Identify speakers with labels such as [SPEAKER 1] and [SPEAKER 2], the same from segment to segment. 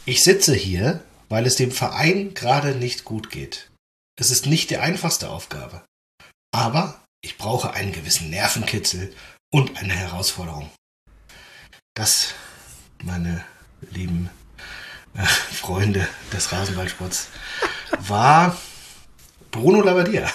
[SPEAKER 1] Ich sitze hier, weil es dem Verein gerade nicht gut geht. Es ist nicht die einfachste Aufgabe. Aber ich brauche einen gewissen Nervenkitzel und eine Herausforderung. Das, meine lieben Freunde des Rasenballsports, war Bruno Labbadia.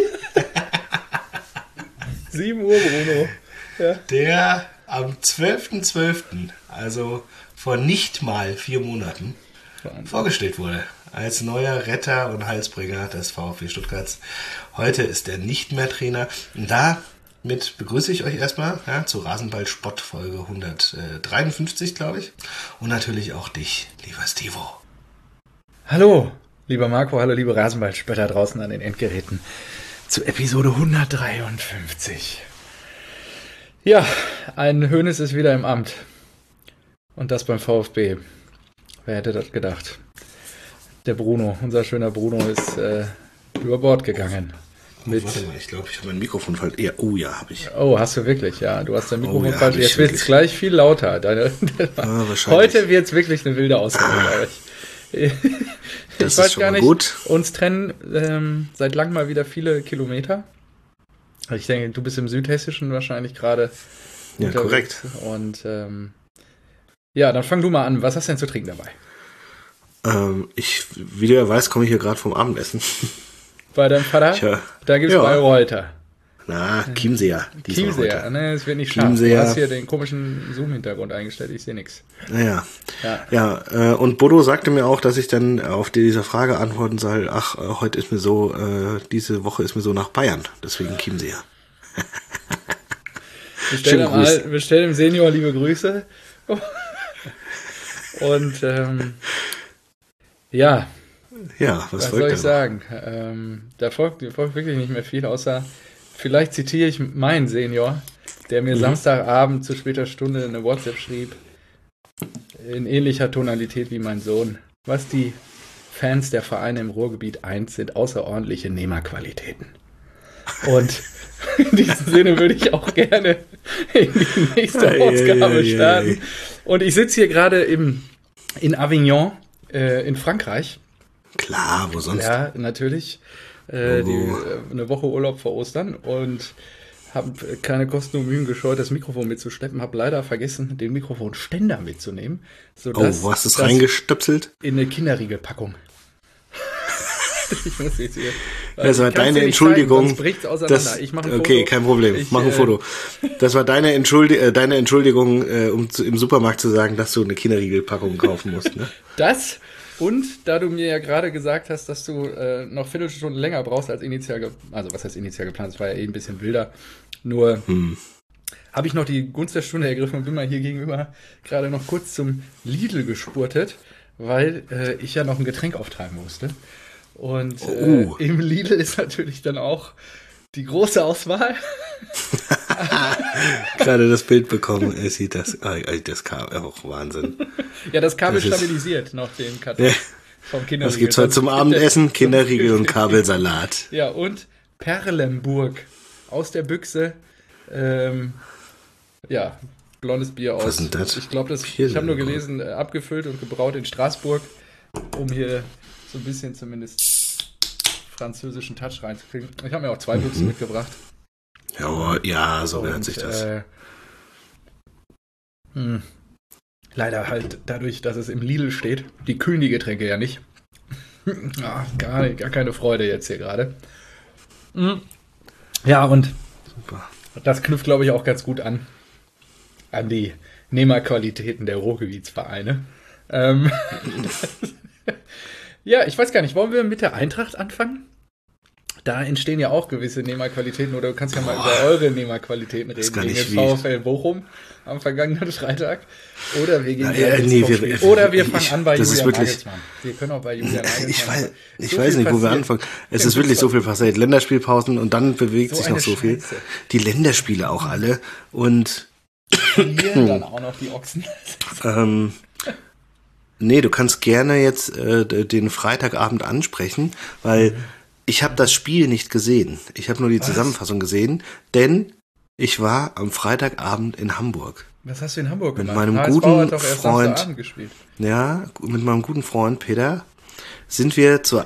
[SPEAKER 2] 7 Uhr, Bruno. Ja.
[SPEAKER 1] Der am 12.12., also vor nicht mal 4 Monaten, vorgestellt wurde als neuer Retter und Heilsbringer des VfB Stuttgarts. Heute ist er nicht mehr Trainer. Und damit begrüße ich euch erstmal zu Rasenball-Spott Folge 153, glaube ich. Und natürlich auch dich, lieber Stivo.
[SPEAKER 2] Hallo, lieber Marco, hallo, liebe Rasenballspötter draußen an den Endgeräten. Zu Episode 153. Ja, ein Hoeneß ist wieder im Amt. Und das beim VfB. Wer hätte das gedacht? Der Bruno, unser schöner Bruno, ist über Bord gegangen.
[SPEAKER 1] Warte mal, ich glaube, ich habe mein Mikrofon falsch. Ja, habe ich.
[SPEAKER 2] Oh, hast du wirklich? Ja, du hast dein Mikrofon falsch. Jetzt wird es gleich viel lauter. Heute wird es wirklich eine wilde Ausgabe, glaube ich.
[SPEAKER 1] Das
[SPEAKER 2] ich weiß
[SPEAKER 1] ist schon
[SPEAKER 2] gar nicht,
[SPEAKER 1] gut.
[SPEAKER 2] Uns trennen seit langem mal wieder viele Kilometer. Ich denke, du bist im Südhessischen wahrscheinlich gerade.
[SPEAKER 1] Ja, korrekt.
[SPEAKER 2] Und ja, dann fang du mal an. Was hast du denn zu trinken dabei?
[SPEAKER 1] Wie du ja weißt, komme ich hier gerade vom Abendessen.
[SPEAKER 2] Bei deinem Vater?
[SPEAKER 1] Tja.
[SPEAKER 2] Da gibt es Bayreuther.
[SPEAKER 1] Na, Chiemseer.
[SPEAKER 2] Chiemseer, ne, es wird nicht scharf. Du hast hier den komischen Zoom-Hintergrund eingestellt, ich sehe nichts.
[SPEAKER 1] Naja. Ja, und Bodo sagte mir auch, dass ich dann auf dieser Frage antworten soll, heute ist mir so, diese Woche ist mir so nach Bayern, deswegen Chiemseer.
[SPEAKER 2] Bestell dem Senior liebe Grüße. Und ja, was soll ich sagen? Da folgt wirklich nicht mehr viel, außer vielleicht zitiere ich meinen Senior, der mir Samstagabend zu später Stunde eine WhatsApp schrieb, in ähnlicher Tonalität wie mein Sohn. Was die Fans der Vereine im Ruhrgebiet eint, sind außerordentliche Nehmerqualitäten. Und in diesem Sinne würde ich auch gerne in die nächste Ausgabe starten. Und ich sitze hier gerade in Avignon, in Frankreich.
[SPEAKER 1] Klar, wo sonst?
[SPEAKER 2] Ja, natürlich. Eine Woche Urlaub vor Ostern und habe keine Kosten und Mühen gescheut, das Mikrofon mitzuschleppen. Habe leider vergessen, den Mikrofonständer mitzunehmen. Sodass
[SPEAKER 1] wo hast du es reingestöpselt?
[SPEAKER 2] In eine Kinderriegelpackung. Ich muss jetzt hier.
[SPEAKER 1] Das war deine Entschuldigung.
[SPEAKER 2] Sonst bricht's auseinander. Ich mache ein Foto.
[SPEAKER 1] Okay, kein Problem. Mach ein Foto. Das war deine Entschuldigung, um im Supermarkt zu sagen, dass du eine Kinderriegelpackung kaufen musst. Ne?
[SPEAKER 2] Das und da du mir ja gerade gesagt hast, dass du noch Viertelstunde länger brauchst als initial also was heißt initial geplant, das war ja ein bisschen wilder. Nur habe ich noch die Gunst der Stunde ergriffen und bin mal hier gegenüber gerade noch kurz zum Lidl gespurtet, weil ich ja noch ein Getränk auftreiben musste. Und im Lidl ist natürlich dann auch die große Auswahl.
[SPEAKER 1] Gerade das Bild bekommen, er sieht das Kabel, auch Wahnsinn.
[SPEAKER 2] Ja, das Kabel stabilisiert noch den Karton vom Kinderriegel.
[SPEAKER 1] Was gibt's heute zum Abendessen? Kinderriegel und Kabelsalat.
[SPEAKER 2] Ja, und Perlenburg aus der Büchse. Blondes Bier aus.
[SPEAKER 1] Was ist denn das?
[SPEAKER 2] Ich glaube, ich habe nur gelesen, abgefüllt und gebraut in Straßburg, um hier so ein bisschen zumindest französischen Touch reinzukriegen. Ich habe mir auch 2 Büchsen mitgebracht.
[SPEAKER 1] Ja, so gehört sich das.
[SPEAKER 2] Leider halt dadurch, dass es im Lidl steht. Die kühlen die Getränke ja nicht. Gar keine Freude jetzt hier gerade. Ja, und
[SPEAKER 1] super.
[SPEAKER 2] Das knüpft, glaube ich, auch ganz gut an die Nehmerqualitäten der Ruhrgebietsvereine. Ja, ich weiß gar nicht, wollen wir mit der Eintracht anfangen? Da entstehen ja auch gewisse Nehmerqualitäten, oder du kannst ja mal über eure Nehmerqualitäten reden, gegen den VfL Bochum am vergangenen Freitag. Oder wir gehen wir fangen an bei Julian Nagelsmann. Wir können auch bei Julian Nagelsmann.
[SPEAKER 1] Ich weiß nicht, wo wir anfangen. Es ist wirklich so viel passiert. Länderspielpausen und dann bewegt sich noch so viel. Die Länderspiele auch alle und
[SPEAKER 2] dann auch noch die Ochsen.
[SPEAKER 1] Nee, du kannst gerne jetzt den Freitagabend ansprechen, weil ich habe das Spiel nicht gesehen. Ich habe nur die Zusammenfassung gesehen, denn ich war am Freitagabend in Hamburg.
[SPEAKER 2] Was hast du in Hamburg
[SPEAKER 1] mit
[SPEAKER 2] gemacht?
[SPEAKER 1] meinem
[SPEAKER 2] HSV
[SPEAKER 1] guten
[SPEAKER 2] hat doch erst
[SPEAKER 1] Freund,
[SPEAKER 2] Samstagabend gespielt.
[SPEAKER 1] ja, mit meinem guten Freund Peter sind wir zur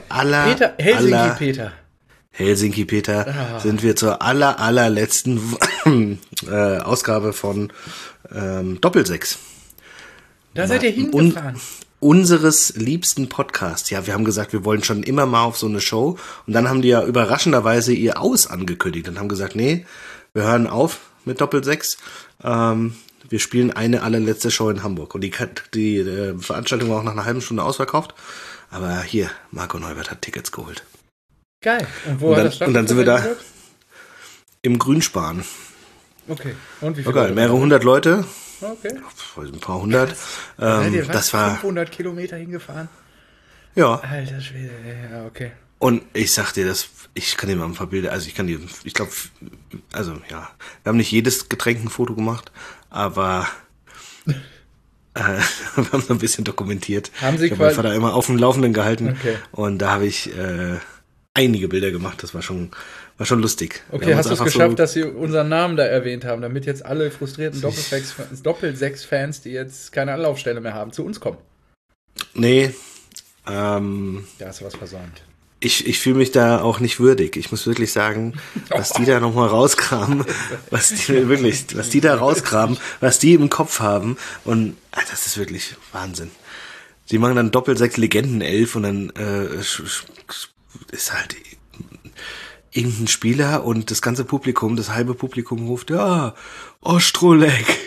[SPEAKER 1] Helsinki Peter, sind wir zur allerletzten Ausgabe von Doppelsechs.
[SPEAKER 2] Da seid ihr hingefahren.
[SPEAKER 1] Unseres liebsten Podcasts. Ja, wir haben gesagt, wir wollen schon immer mal auf so eine Show. Und dann haben die ja überraschenderweise ihr Aus angekündigt und haben gesagt, nee, wir hören auf mit Doppelsechs. Wir spielen eine allerletzte Show in Hamburg. Und die Veranstaltung war auch nach einer halben Stunde ausverkauft. Aber hier, Marco Neubert hat Tickets geholt.
[SPEAKER 2] Geil. Und wo hat das stattgefunden?
[SPEAKER 1] Und dann sind wir da im Grünspan.
[SPEAKER 2] Okay. Und wie viele
[SPEAKER 1] Leute? Mehrere hundert Leute.
[SPEAKER 2] Okay.
[SPEAKER 1] Ein paar hundert.
[SPEAKER 2] Das war 500 Kilometer hingefahren?
[SPEAKER 1] Ja.
[SPEAKER 2] Alter Schwede, ja, okay.
[SPEAKER 1] Und ich sag dir, ich kann dir mal ein paar Bilder, also ich glaube, also ja, wir haben nicht jedes Getränk ein Foto gemacht, aber wir haben so ein bisschen dokumentiert.
[SPEAKER 2] Haben Sie
[SPEAKER 1] ich habe meinen Vater immer auf dem Laufenden gehalten,
[SPEAKER 2] okay.
[SPEAKER 1] Und da habe ich einige Bilder gemacht, das war schon lustig.
[SPEAKER 2] Okay, hast du es geschafft, dass Sie unseren Namen da erwähnt haben, damit jetzt alle frustrierten Doppelsechs-Fans, die jetzt keine Anlaufstelle mehr haben, zu uns kommen?
[SPEAKER 1] Nee.
[SPEAKER 2] Da hast du was versäumt.
[SPEAKER 1] Ich fühle mich da auch nicht würdig. Ich muss wirklich sagen, was die da nochmal rauskramen, was die da rauskramen, was die im Kopf haben. Und das ist wirklich Wahnsinn. Sie machen dann Doppelsechs Legendenelf und dann ist halt irgendein Spieler und das ganze Publikum, das halbe Publikum ruft, ja, Ostrolek.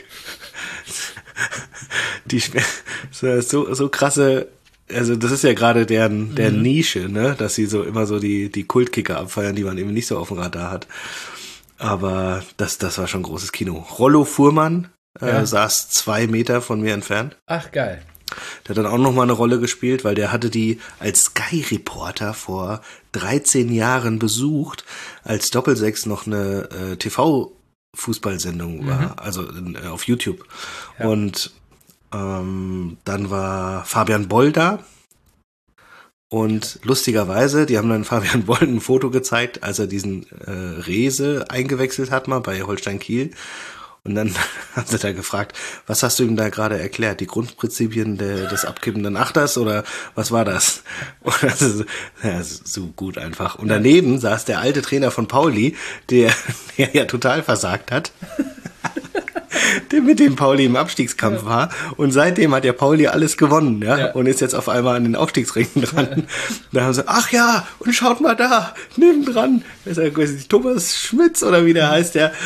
[SPEAKER 1] Die so krasse, also das ist ja gerade deren Nische, ne, dass sie so immer so die Kultkicker abfeiern, die man eben nicht so auf dem Radar hat. Aber das war schon großes Kino. Rollo Fuhrmann saß 2 Meter von mir entfernt.
[SPEAKER 2] Ach, geil.
[SPEAKER 1] Der hat dann auch nochmal eine Rolle gespielt, weil der hatte die als Sky-Reporter vor 13 Jahren besucht, als Doppelsechs noch eine TV-Fußballsendung war, also auf YouTube. Ja. Und dann war Fabian Boll da. Und lustigerweise, die haben dann Fabian Boll ein Foto gezeigt, als er diesen Rehse eingewechselt hat mal bei Holstein Kiel. Und dann haben sie da gefragt, was hast du ihm da gerade erklärt? Die Grundprinzipien des abkippenden Achters oder was war das? Und das ist so gut einfach. Und daneben saß der alte Trainer von Pauli, der ja total versagt hat. Der mit dem Pauli im Abstiegskampf war. Und seitdem hat ja Pauli alles gewonnen, ja. Und ist jetzt auf einmal an den Aufstiegsrängen dran. Da haben sie, ach ja, und schaut mal da, nebendran. Das ist Thomas Schmitz oder wie der heißt, der,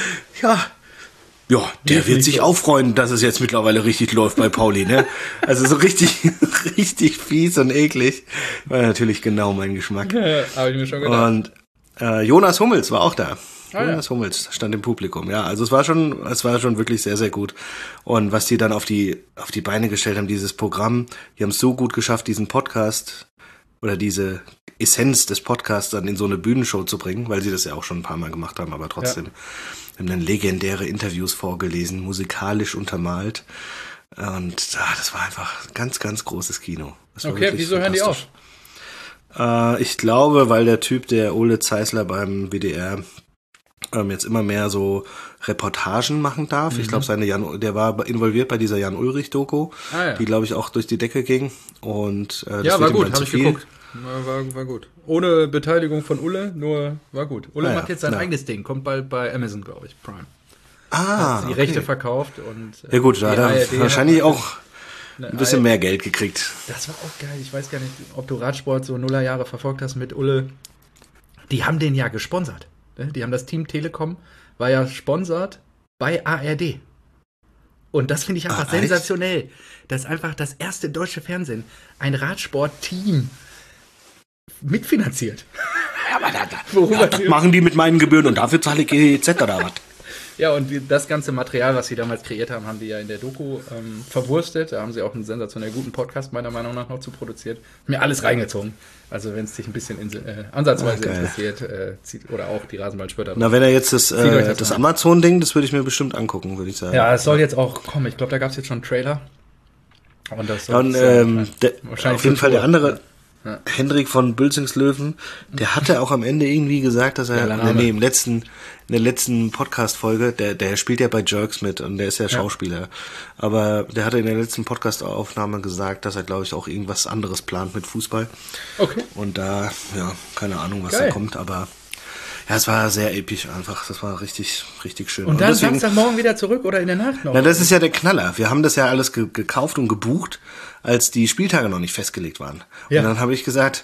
[SPEAKER 1] ja, der wird sich auch freuen, dass es jetzt mittlerweile richtig läuft bei Pauli, ne? Also so richtig fies und eklig. War natürlich genau mein Geschmack.
[SPEAKER 2] Ja, habe ich mir schon gedacht.
[SPEAKER 1] Und Jonas Hummels war auch da. Jonas Hummels stand im Publikum, ja. Also es war schon wirklich sehr, sehr gut. Und was die dann auf die Beine gestellt haben, dieses Programm, die haben es so gut geschafft, diesen Podcast oder diese Essenz des Podcasts dann in so eine Bühnenshow zu bringen, weil sie das ja auch schon ein paar Mal gemacht haben, aber trotzdem. Ja. Haben dann legendäre Interviews vorgelesen, musikalisch untermalt. Und das war einfach ein ganz, ganz großes Kino.
[SPEAKER 2] Okay, wieso hören die auf?
[SPEAKER 1] Ich glaube, weil der Typ, der Ole Zeisler beim WDR jetzt immer mehr so Reportagen machen darf. Ich glaube, der war involviert bei dieser Jan-Ulrich-Doku, die, glaube ich, auch durch die Decke ging. Und das
[SPEAKER 2] war gut, habe ich geguckt. War gut. Ohne Beteiligung von Ulle, nur war gut. Ulle macht jetzt sein eigenes Ding, kommt bald bei Amazon, glaube ich, Prime. Hat die Rechte verkauft und
[SPEAKER 1] ja gut, da hat er wahrscheinlich auch ein bisschen mehr Geld gekriegt.
[SPEAKER 2] Das war auch geil. Ich weiß gar nicht, ob du Radsport so Nullerjahre verfolgt hast mit Ulle. Die haben den ja gesponsert. Die haben das Team Telekom, war ja sponsert bei ARD. Und das finde ich einfach sensationell. Dass einfach das erste deutsche Fernsehen ein Radsport-Team mitfinanziert.
[SPEAKER 1] Ja, aber das machen die mit meinen Gebühren und dafür zahle ich GEZ oder was?
[SPEAKER 2] Ja, und das ganze Material, was sie damals kreiert haben, haben die ja in der Doku verwurstet. Da haben sie auch einen sensationell guten Podcast meiner Meinung nach noch zu produziert. Mir alles reingezogen. Also wenn es dich ein bisschen ansatzweise interessiert, oder auch die Rasenballspötter.
[SPEAKER 1] Na, wenn er jetzt das Amazon-Ding, das würde ich mir bestimmt angucken, würde ich sagen.
[SPEAKER 2] Ja, es soll jetzt auch kommen. Ich glaube, da gab es jetzt schon einen Trailer. Und das
[SPEAKER 1] soll wahrscheinlich auf jeden Fall der andere. Hendrik von Bülzingslöwen, der hatte auch am Ende irgendwie gesagt, dass er, in der letzten Podcast-Folge, der spielt ja bei Jerks mit und der ist ja Schauspieler, aber der hatte in der letzten Podcast-Aufnahme gesagt, dass er, glaube ich, auch irgendwas anderes plant mit Fußball.
[SPEAKER 2] Okay.
[SPEAKER 1] Und da, keine Ahnung, was da kommt, aber ja, es war sehr episch einfach. Das war richtig, richtig schön.
[SPEAKER 2] Und dann Samstagmorgen wieder zurück oder in der Nacht noch?
[SPEAKER 1] Na, das ist ja der Knaller. Wir haben das ja alles gekauft und gebucht, als die Spieltage noch nicht festgelegt waren. Ja. Und dann habe ich gesagt,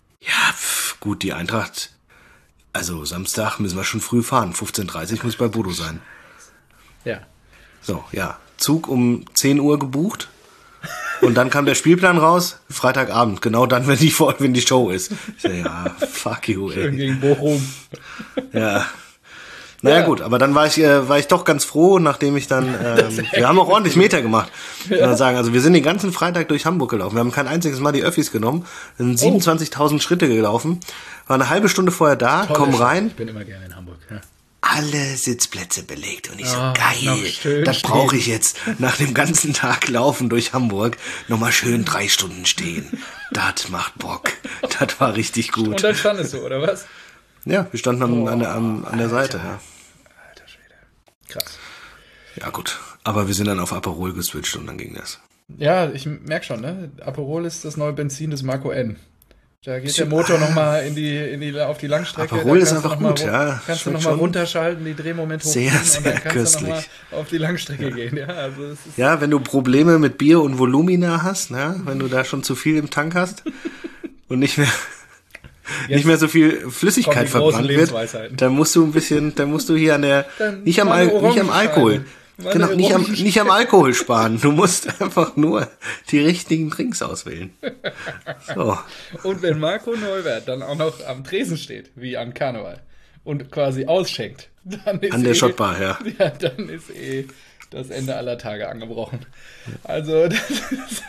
[SPEAKER 1] gut, die Eintracht, also Samstag müssen wir schon früh fahren. 15:30 muss ich bei Bodo sein.
[SPEAKER 2] Ja.
[SPEAKER 1] So, Zug um 10 Uhr gebucht. Und dann kam der Spielplan raus, Freitagabend, genau dann, wenn die Show ist. Ich so, fuck you, ey.
[SPEAKER 2] Schön gegen Bochum.
[SPEAKER 1] Ja. Naja, gut, aber dann war ich doch ganz froh, nachdem ich dann, wir haben auch ordentlich Meter gemacht, kann man sagen. Also wir sind den ganzen Freitag durch Hamburg gelaufen. Wir haben kein einziges Mal die Öffis genommen, sind 27.000 Schritte gelaufen, war eine halbe Stunde vorher da, kommen rein.
[SPEAKER 2] Ich bin immer gerne in Hamburg, ja.
[SPEAKER 1] Alle Sitzplätze belegt und ich so, geil, das brauche ich jetzt nach dem ganzen Tag Laufen durch Hamburg nochmal schön 3 Stunden stehen. Das macht Bock. Das war richtig gut.
[SPEAKER 2] Und dann standest du, oder was?
[SPEAKER 1] Ja, wir standen an der Seite. Ja.
[SPEAKER 2] Alter Schwede. Krass.
[SPEAKER 1] Ja gut, aber wir sind dann auf Aperol geswitcht und dann ging das.
[SPEAKER 2] Ja, ich merke schon, ne? Aperol ist das neue Benzin des Marco N. Da geht der Motor nochmal auf die Langstrecke.
[SPEAKER 1] Aperol ist einfach gut, ja.
[SPEAKER 2] Kannst du nochmal runterschalten, die Drehmoment hochziehen und dann kannst du nochmal auf die Langstrecke gehen. Ja, also das ist
[SPEAKER 1] wenn du Probleme mit Bier und Volumina hast, ne? Wenn du da schon zu viel im Tank hast und nicht mehr so viel Flüssigkeit verbrannt wird, dann musst du hier nicht am Alkohol. Genau, nicht am Alkohol sparen. Du musst einfach nur die richtigen Drinks auswählen. So.
[SPEAKER 2] Und wenn Marco Neuwert dann auch noch am Tresen steht, wie am Karneval, und quasi ausschenkt, dann ist
[SPEAKER 1] an der Schottbar,
[SPEAKER 2] dann ist das Ende aller Tage angebrochen. Also, das ist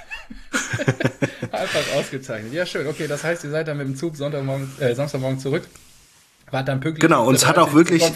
[SPEAKER 2] einfach ausgezeichnet. Ja, schön. Okay, das heißt, ihr seid dann mit dem Zug Samstagmorgen zurück. War dann pünktlich.
[SPEAKER 1] Genau, und es hat auch wirklich,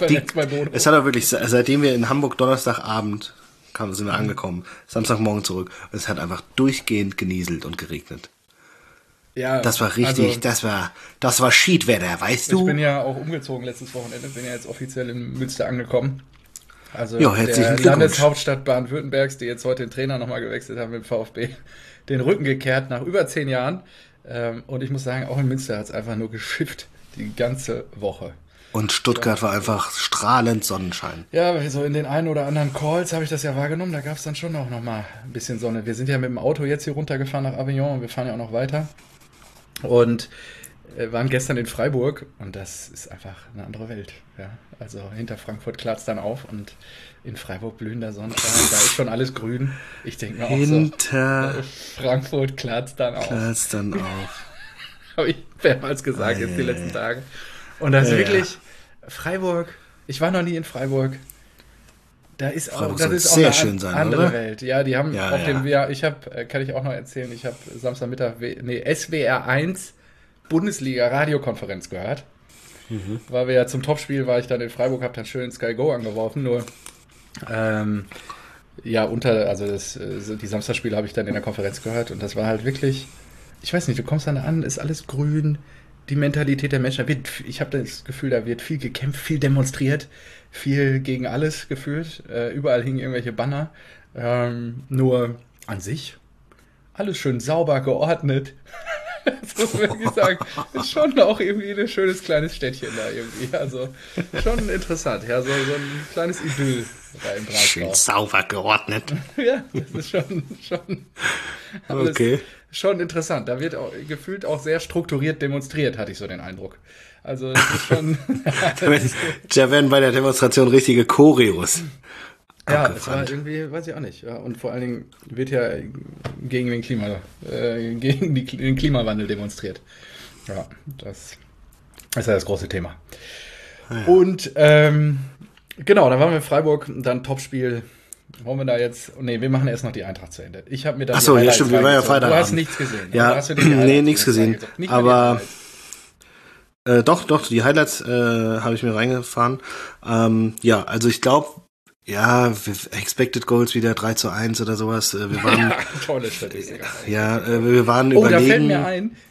[SPEAKER 1] seitdem wir in Hamburg Donnerstagabend sind wir angekommen, Samstagmorgen zurück, und es hat einfach durchgehend genieselt und geregnet. Ja, das war richtig, also, das war Schiedwetter, weißt du?
[SPEAKER 2] Ich bin ja auch umgezogen letztes Wochenende, bin ja jetzt offiziell in Münster angekommen. Also
[SPEAKER 1] der
[SPEAKER 2] Landeshauptstadt Baden-Württembergs, die jetzt heute den Trainer nochmal gewechselt haben mit dem VfB, den Rücken gekehrt nach über 10 Jahren. Und ich muss sagen, auch in Münster hat es einfach nur geschifft. Die ganze Woche.
[SPEAKER 1] Und Stuttgart war einfach strahlend Sonnenschein.
[SPEAKER 2] Ja, so in den einen oder anderen Calls habe ich das ja wahrgenommen. Da gab es dann schon auch noch mal ein bisschen Sonne. Wir sind ja mit dem Auto jetzt hier runtergefahren nach Avignon und wir fahren ja auch noch weiter. Und waren gestern in Freiburg und das ist einfach eine andere Welt. Ja, also hinter Frankfurt klart es dann auf und in Freiburg blühender Sonnenschein. Da ist schon alles grün. Ich denke mir auch
[SPEAKER 1] hinter
[SPEAKER 2] Frankfurt klart es dann auf. Habe ich mehrmals gesagt jetzt die letzten Tage. Und das ist wirklich Freiburg. Ich war noch nie in Freiburg. Das ist auch eine andere Welt. Ja, die haben auf dem kann ich auch noch erzählen, ich habe Samstagmittag SWR 1 Bundesliga Radiokonferenz gehört. Weil wir ja zum Topspiel war ich dann in Freiburg, habe dann schön Sky Go angeworfen, nur die Samstagspiele habe ich dann in der Konferenz gehört und das war halt wirklich, ich weiß nicht, du kommst dann an, ist alles grün, die Mentalität der Menschen, ich habe das Gefühl, da wird viel gekämpft, viel demonstriert, viel gegen alles gefühlt, überall hingen irgendwelche Banner, nur an sich alles schön sauber geordnet. Das muss man wirklich sagen, ist schon auch irgendwie ein schönes kleines Städtchen da irgendwie, also schon interessant, ja, so ein kleines Idyll da im Breisgau.
[SPEAKER 1] Schön sauber geordnet.
[SPEAKER 2] Ja, das ist schon alles schon interessant. Da wird auch gefühlt auch sehr strukturiert demonstriert, hatte ich so den Eindruck. Also das ist schon...
[SPEAKER 1] Da werden bei der Demonstration richtige Choreos.
[SPEAKER 2] Ja, es war irgendwie, weiß ich auch nicht. Ja, und vor allen Dingen wird ja gegen den Klimawandel demonstriert. Ja, das ist ja das große Thema. Ja. Und genau, dann waren wir in Freiburg, dann Topspiel. Wollen wir da jetzt... Nee, wir machen erst noch die Eintracht zu Ende. Ich habe mir da
[SPEAKER 1] Achso, ja stimmt, wir waren ja Freitag.
[SPEAKER 2] Du hast nichts gesehen.
[SPEAKER 1] Ja, hast du nichts gesehen. Aber doch, die Highlights habe ich mir reingefahren. Also ich glaube, Expected Goals wieder 3:1 oder sowas. Wir waren,
[SPEAKER 2] tolle Statistik.
[SPEAKER 1] wir waren überlegen.
[SPEAKER 2] Da fällt mir ein,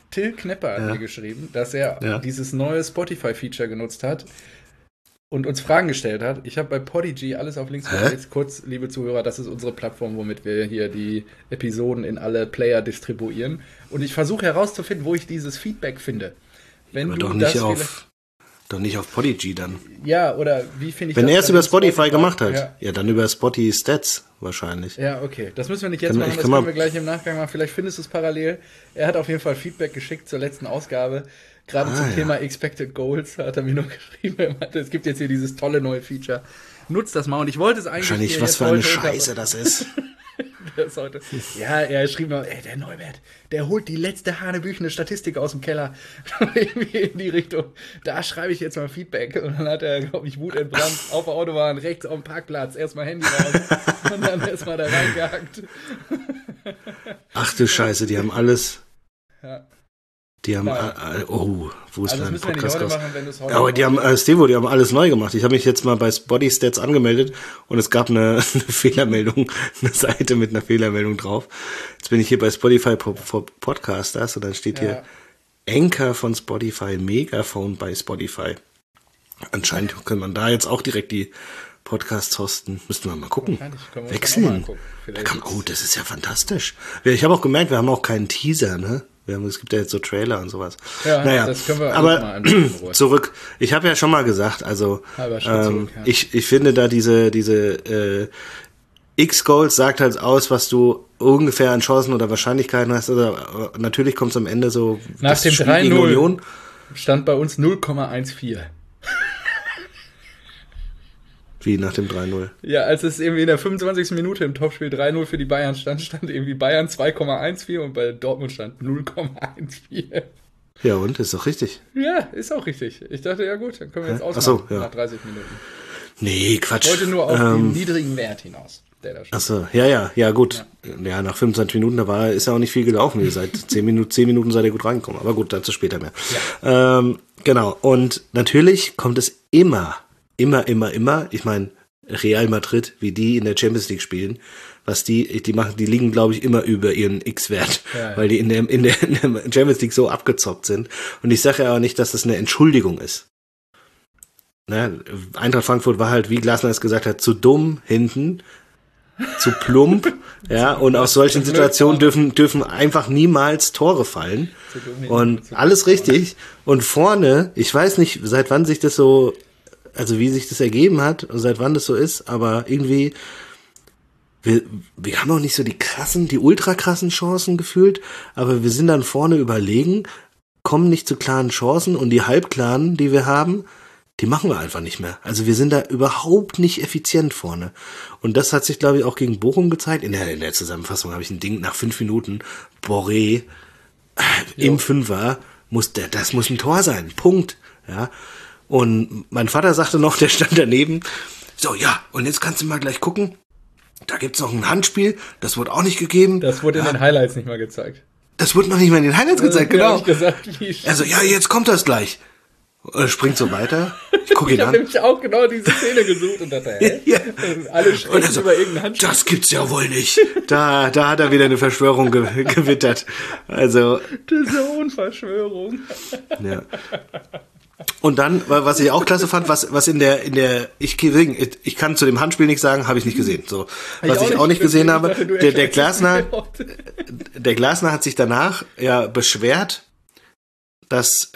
[SPEAKER 2] Till Knepper hat mir geschrieben, dass er dieses neue Spotify-Feature genutzt hat und uns Fragen gestellt hat. Ich habe bei Podigy alles auf Links gesetzt. Kurz, liebe Zuhörer, das ist unsere Plattform, womit wir hier die Episoden in alle Player distribuieren. Und ich versuche herauszufinden, wo ich dieses Feedback finde. Wenn
[SPEAKER 1] aber
[SPEAKER 2] du
[SPEAKER 1] doch nicht auf Podigy dann.
[SPEAKER 2] Ja, oder wie finde ich
[SPEAKER 1] Wenn er es über Spotify gemacht hat. Ja, dann über Spotify Stats wahrscheinlich.
[SPEAKER 2] Ja, okay. Das müssen wir nicht jetzt machen, das können wir gleich im Nachgang machen. Vielleicht findest du es parallel. Er hat auf jeden Fall Feedback geschickt zur letzten Ausgabe. Gerade zum Thema Expected Goals hat er mir noch geschrieben. Er meinte, es gibt jetzt hier dieses tolle neue Feature. Nutzt das mal. Und ich wollte es eigentlich...
[SPEAKER 1] Wahrscheinlich, was für eine Scheiße das ist.
[SPEAKER 2] Ja, er schrieb noch, der Neubert, der holt die letzte hanebüchene Statistik aus dem Keller. Irgendwie in die Richtung. Da schreibe ich jetzt mal Feedback. Und dann hat er, glaube ich, wutentbrannt auf der Autobahn, rechts auf dem Parkplatz, erstmal Handy raus und dann erstmal da reingehackt.
[SPEAKER 1] Ach du Scheiße, die haben alles...
[SPEAKER 2] Ja.
[SPEAKER 1] Die haben, wo ist mein Podcast raus?
[SPEAKER 2] Machen,
[SPEAKER 1] aber die haben, Stevo, die haben alles neu gemacht. Ich habe mich jetzt mal bei Bodystats angemeldet und es gab eine Fehlermeldung, eine Seite mit einer Fehlermeldung drauf. Jetzt bin ich hier bei Spotify for Podcasters und dann steht hier Anchor von Spotify, Megaphone bei Spotify. Anscheinend kann man da jetzt auch direkt die Podcasts hosten. Müssten wir mal gucken. Wechseln. Das ist ja fantastisch. Ich habe auch gemerkt, wir haben auch keinen Teaser, ne? Es gibt ja jetzt so Trailer und sowas.
[SPEAKER 2] Ja, das können wir
[SPEAKER 1] aber mal zurück. Ich habe ja schon mal gesagt, also ich finde da diese X-Goals sagt halt aus, was du ungefähr an Chancen oder Wahrscheinlichkeiten hast. Oder natürlich kommt es am Ende so
[SPEAKER 2] nach dem 3-0 stand bei uns 0,14.
[SPEAKER 1] Wie nach dem 3-0?
[SPEAKER 2] Ja, als es irgendwie in der 25. Minute im Topspiel 3-0 für die Bayern stand irgendwie Bayern 2,14 und bei Dortmund stand 0,14.
[SPEAKER 1] Ja, und? Ist doch richtig.
[SPEAKER 2] Ja, ist auch richtig. Ich dachte, ja gut, dann können wir jetzt ausmachen nach 30 Minuten.
[SPEAKER 1] Nee, Quatsch.
[SPEAKER 2] Ich wollte nur auf den niedrigen Wert hinaus, der da steht.
[SPEAKER 1] Achso, ja, gut. Ja, nach 25 Minuten, ist ja auch nicht viel gelaufen. Ihr seid 10 Minuten seid ihr gut reingekommen. Aber gut, dazu später mehr. Ja. Genau, und natürlich kommt es immer, ich meine, Real Madrid, wie die in der Champions League spielen, was die machen, die liegen, glaube ich, immer über ihren X-Wert, weil die in der Champions League so abgezockt sind. Und ich sage ja auch nicht, dass das eine Entschuldigung ist. Ne? Eintracht Frankfurt war halt, wie Glasner es gesagt hat, zu dumm hinten, zu plump, ja, und aus solchen Situationen dürfen einfach niemals Tore fallen. Und alles richtig. Und vorne, ich weiß nicht, seit wann sich das so, also wie sich das ergeben hat und seit wann das so ist, aber irgendwie, wir haben auch nicht so die ultra krassen Chancen gefühlt, aber wir sind dann vorne überlegen, kommen nicht zu klaren Chancen und die halbklaren, die wir haben, die machen wir einfach nicht mehr. Also wir sind da überhaupt nicht effizient vorne. Und das hat sich, glaube ich, auch gegen Bochum gezeigt. In der Zusammenfassung habe ich ein Ding nach 5 Minuten, Boré im Fünfer, das muss ein Tor sein, Punkt, ja. Und mein Vater sagte noch, der stand daneben, so, ja, und jetzt kannst du mal gleich gucken, da gibt's noch ein Handspiel, das wurde auch nicht gegeben.
[SPEAKER 2] Das wurde in den Highlights nicht mal gezeigt.
[SPEAKER 1] Das wurde noch nicht mal in den Highlights gezeigt, genau.
[SPEAKER 2] Gesagt,
[SPEAKER 1] also, ja, jetzt kommt das gleich. Und er springt so weiter. Ich gucke ihn an.
[SPEAKER 2] Ich habe nämlich auch genau diese Szene gesucht und dachte,
[SPEAKER 1] ja.
[SPEAKER 2] Alle sprechen so, über irgendeinen Handspiel.
[SPEAKER 1] Das gibt's ja wohl nicht. Da hat er wieder eine Verschwörung gewittert. Also.
[SPEAKER 2] Diese Unverschwörung.
[SPEAKER 1] Ja. Und dann, was ich auch klasse fand, was in der ich kann zu dem Handspiel nichts sagen, habe ich nicht gesehen. So, was ich auch nicht gesehen habe, der Glasner hat sich danach ja beschwert, dass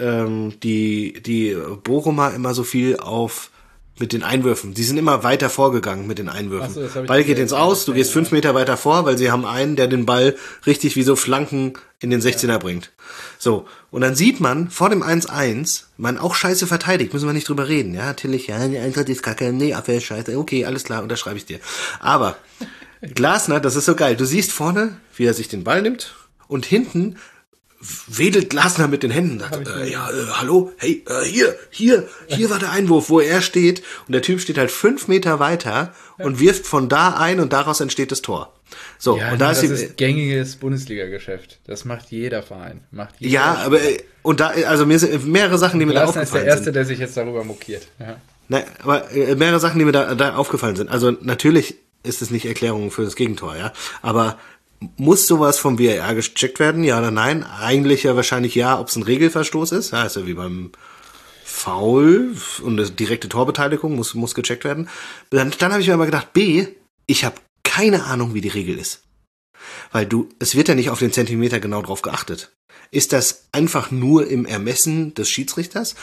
[SPEAKER 1] die Bochumer immer so viel mit den Einwürfen. Sie sind immer weiter vorgegangen mit den Einwürfen. So, Ball geht ins Aus, du gehst 5 Meter weiter vor, weil sie haben einen, der den Ball richtig wie so Flanken in den 16er bringt. So, und dann sieht man vor dem 1-1, man auch scheiße verteidigt, müssen wir nicht drüber reden. Ja, natürlich, ja, die Eintracht ist kacke, nee, Abwehr ist scheiße, okay, alles klar, unterschreibe ich dir. Aber Glasner, das ist so geil, du siehst vorne, wie er sich den Ball nimmt und hinten wedelt Glasner mit den Händen. Sagt, hallo, hey, hier war der Einwurf, wo er steht. Und der Typ steht halt 5 Meter weiter und wirft von da ein und daraus entsteht das Tor. So,
[SPEAKER 2] ja,
[SPEAKER 1] und
[SPEAKER 2] das ist gängiges Bundesliga-Geschäft. Das macht jeder Verein.
[SPEAKER 1] Aber, und da, also mir sind mehrere Sachen, die mir da aufgefallen sind.
[SPEAKER 2] Glasner ist der Erste, der sich jetzt darüber mokiert. Ja.
[SPEAKER 1] Nein, aber mehrere Sachen, die mir da aufgefallen sind. Also natürlich ist es nicht Erklärung für das Gegentor, ja. Aber muss sowas vom VAR gecheckt werden? Ja oder nein? Eigentlich ja wahrscheinlich ja, ob es ein Regelverstoß ist. Ja, ist ja wie beim Foul und eine direkte Torbeteiligung muss gecheckt werden. Dann habe ich mir aber gedacht, B, ich habe keine Ahnung, wie die Regel ist. Weil es wird ja nicht auf den Zentimeter genau drauf geachtet. Ist das einfach nur im Ermessen des Schiedsrichters?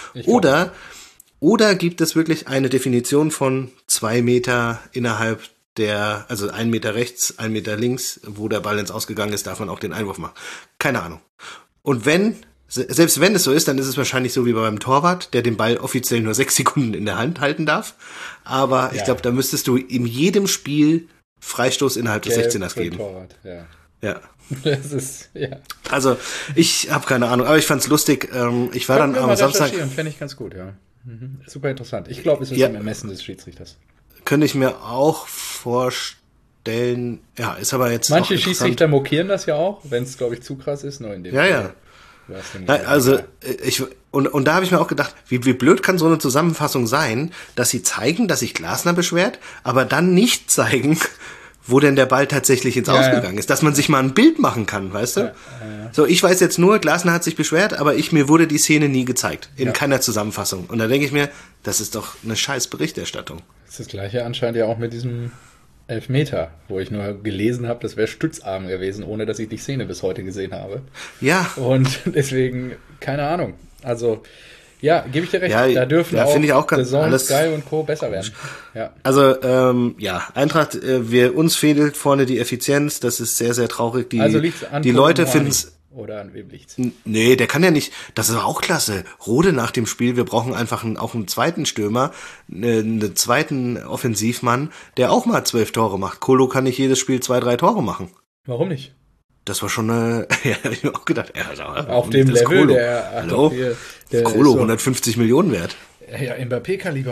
[SPEAKER 1] Oder gibt es wirklich eine Definition von 2 Meter innerhalb also 1 Meter rechts, 1 Meter links, wo der Ball ins Ausgegangen ist, darf man auch den Einwurf machen? Keine Ahnung. Und selbst wenn es so ist, dann ist es wahrscheinlich so wie beim Torwart, der den Ball offiziell nur 6 Sekunden in der Hand halten darf. Aber ich glaube, da müsstest du in jedem Spiel Freistoß innerhalb des 16ers geben.
[SPEAKER 2] Torwart,
[SPEAKER 1] ja.
[SPEAKER 2] Das ist, ja.
[SPEAKER 1] Also, ich habe keine Ahnung, aber ich fand's lustig. Ich war dann am Samstag.
[SPEAKER 2] Fände ich ganz gut, ja. Super interessant. Ich glaube, es ist im Ermessen des Schiedsrichters.
[SPEAKER 1] Könnte ich mir auch vorstellen. Ja, ist aber jetzt.
[SPEAKER 2] Manche Schiedsrichter mokieren das ja auch, wenn es, glaube ich, zu krass ist. Nur in dem
[SPEAKER 1] Fall. Nein, also und da habe ich mir auch gedacht, wie blöd kann so eine Zusammenfassung sein, dass sie zeigen, dass sich Glasner beschwert, aber dann nicht zeigen, wo denn der Ball tatsächlich ins Ausgegangen ist, dass man sich mal ein Bild machen kann, weißt du? So, ich weiß jetzt nur, Glasner hat sich beschwert, aber mir wurde die Szene nie gezeigt, in keiner Zusammenfassung. Und da denke ich mir, das ist doch eine scheiß Berichterstattung.
[SPEAKER 2] Das ist das Gleiche anscheinend ja auch mit diesem Elfmeter, wo ich nur gelesen habe, das wäre stützarm gewesen, ohne dass ich die Szene bis heute gesehen habe.
[SPEAKER 1] Ja.
[SPEAKER 2] Und deswegen, keine Ahnung. Also, ja, gebe ich dir recht. Da dürfen
[SPEAKER 1] auch
[SPEAKER 2] Saison, Sky und Co. besser werden. Ja.
[SPEAKER 1] Also, Eintracht, uns fehlt vorne die Effizienz, das ist sehr, sehr traurig. Die Leute finden es.
[SPEAKER 2] Oder an wem liegt's?
[SPEAKER 1] Nee, der kann ja nicht. Das ist auch klasse. Rode nach dem Spiel. Wir brauchen einfach auch einen zweiten Stürmer, einen zweiten Offensivmann, der auch mal 12 Tore macht. Kolo kann nicht jedes Spiel 2, 3 Tore machen.
[SPEAKER 2] Warum nicht?
[SPEAKER 1] Das war schon hab ich mir auch gedacht.
[SPEAKER 2] Auf dem Level,
[SPEAKER 1] Hallo? Kolo, 150 Millionen wert.
[SPEAKER 2] Ja, Mbappé-Kaliber.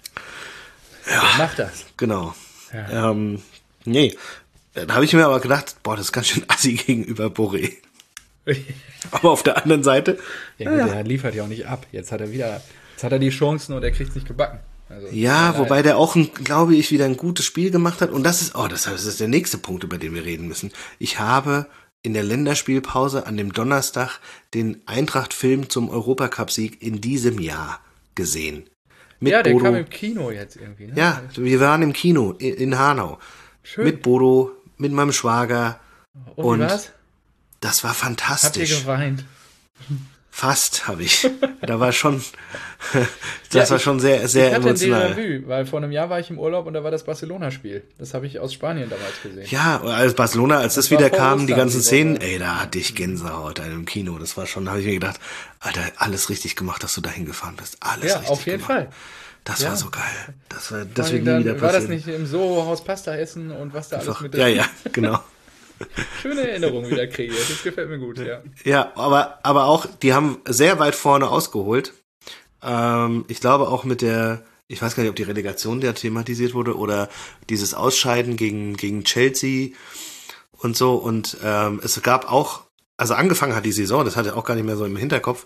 [SPEAKER 1] Ja,
[SPEAKER 2] der macht das.
[SPEAKER 1] Genau.
[SPEAKER 2] Ja.
[SPEAKER 1] Nee, da habe ich mir aber gedacht, das ist ganz schön assi gegenüber Boré. Aber auf der anderen Seite.
[SPEAKER 2] Der liefert ja auch nicht ab. Jetzt hat er die Chancen und er kriegt es nicht gebacken. Also,
[SPEAKER 1] wobei der auch, glaube ich, wieder ein gutes Spiel gemacht hat. Und das ist der nächste Punkt, über den wir reden müssen. Ich habe in der Länderspielpause an dem Donnerstag den Eintracht-Film zum Europacup-Sieg in diesem Jahr gesehen.
[SPEAKER 2] Der kam im Kino jetzt irgendwie. Ne?
[SPEAKER 1] Ja, wir waren im Kino in Hanau. Schön. Mit Bodo, mit meinem Schwager.
[SPEAKER 2] Und wie war's?
[SPEAKER 1] Das war fantastisch.
[SPEAKER 2] Habt ihr geweint?
[SPEAKER 1] Fast habe ich. Da war schon, war schon sehr, sehr emotional.
[SPEAKER 2] Ich hatte ein Déjà-vu, weil vor einem Jahr war ich im Urlaub und da war das Barcelona-Spiel. Das habe ich aus Spanien damals gesehen.
[SPEAKER 1] Ja, als Barcelona, als das wieder kam, die ganzen Szenen, da hatte ich Gänsehaut im Kino. Das war schon, habe ich mir gedacht, Alter, alles richtig gemacht, dass du dahin gefahren bist. Alles richtig gemacht. Ja,
[SPEAKER 2] auf jeden Fall.
[SPEAKER 1] Das war so geil. Das wird nie wieder passieren.
[SPEAKER 2] War das nicht im Soho-Haus Pasta essen und was da alles mit drin?
[SPEAKER 1] Ja, genau.
[SPEAKER 2] Schöne Erinnerung wieder kreiert, das gefällt mir gut, ja.
[SPEAKER 1] Ja, aber auch, die haben sehr weit vorne ausgeholt. Ich glaube auch ich weiß gar nicht, ob die Relegation der thematisiert wurde oder dieses Ausscheiden gegen Chelsea und so. Und es gab auch, also angefangen hat die Saison, das hatte ich auch gar nicht mehr so im Hinterkopf,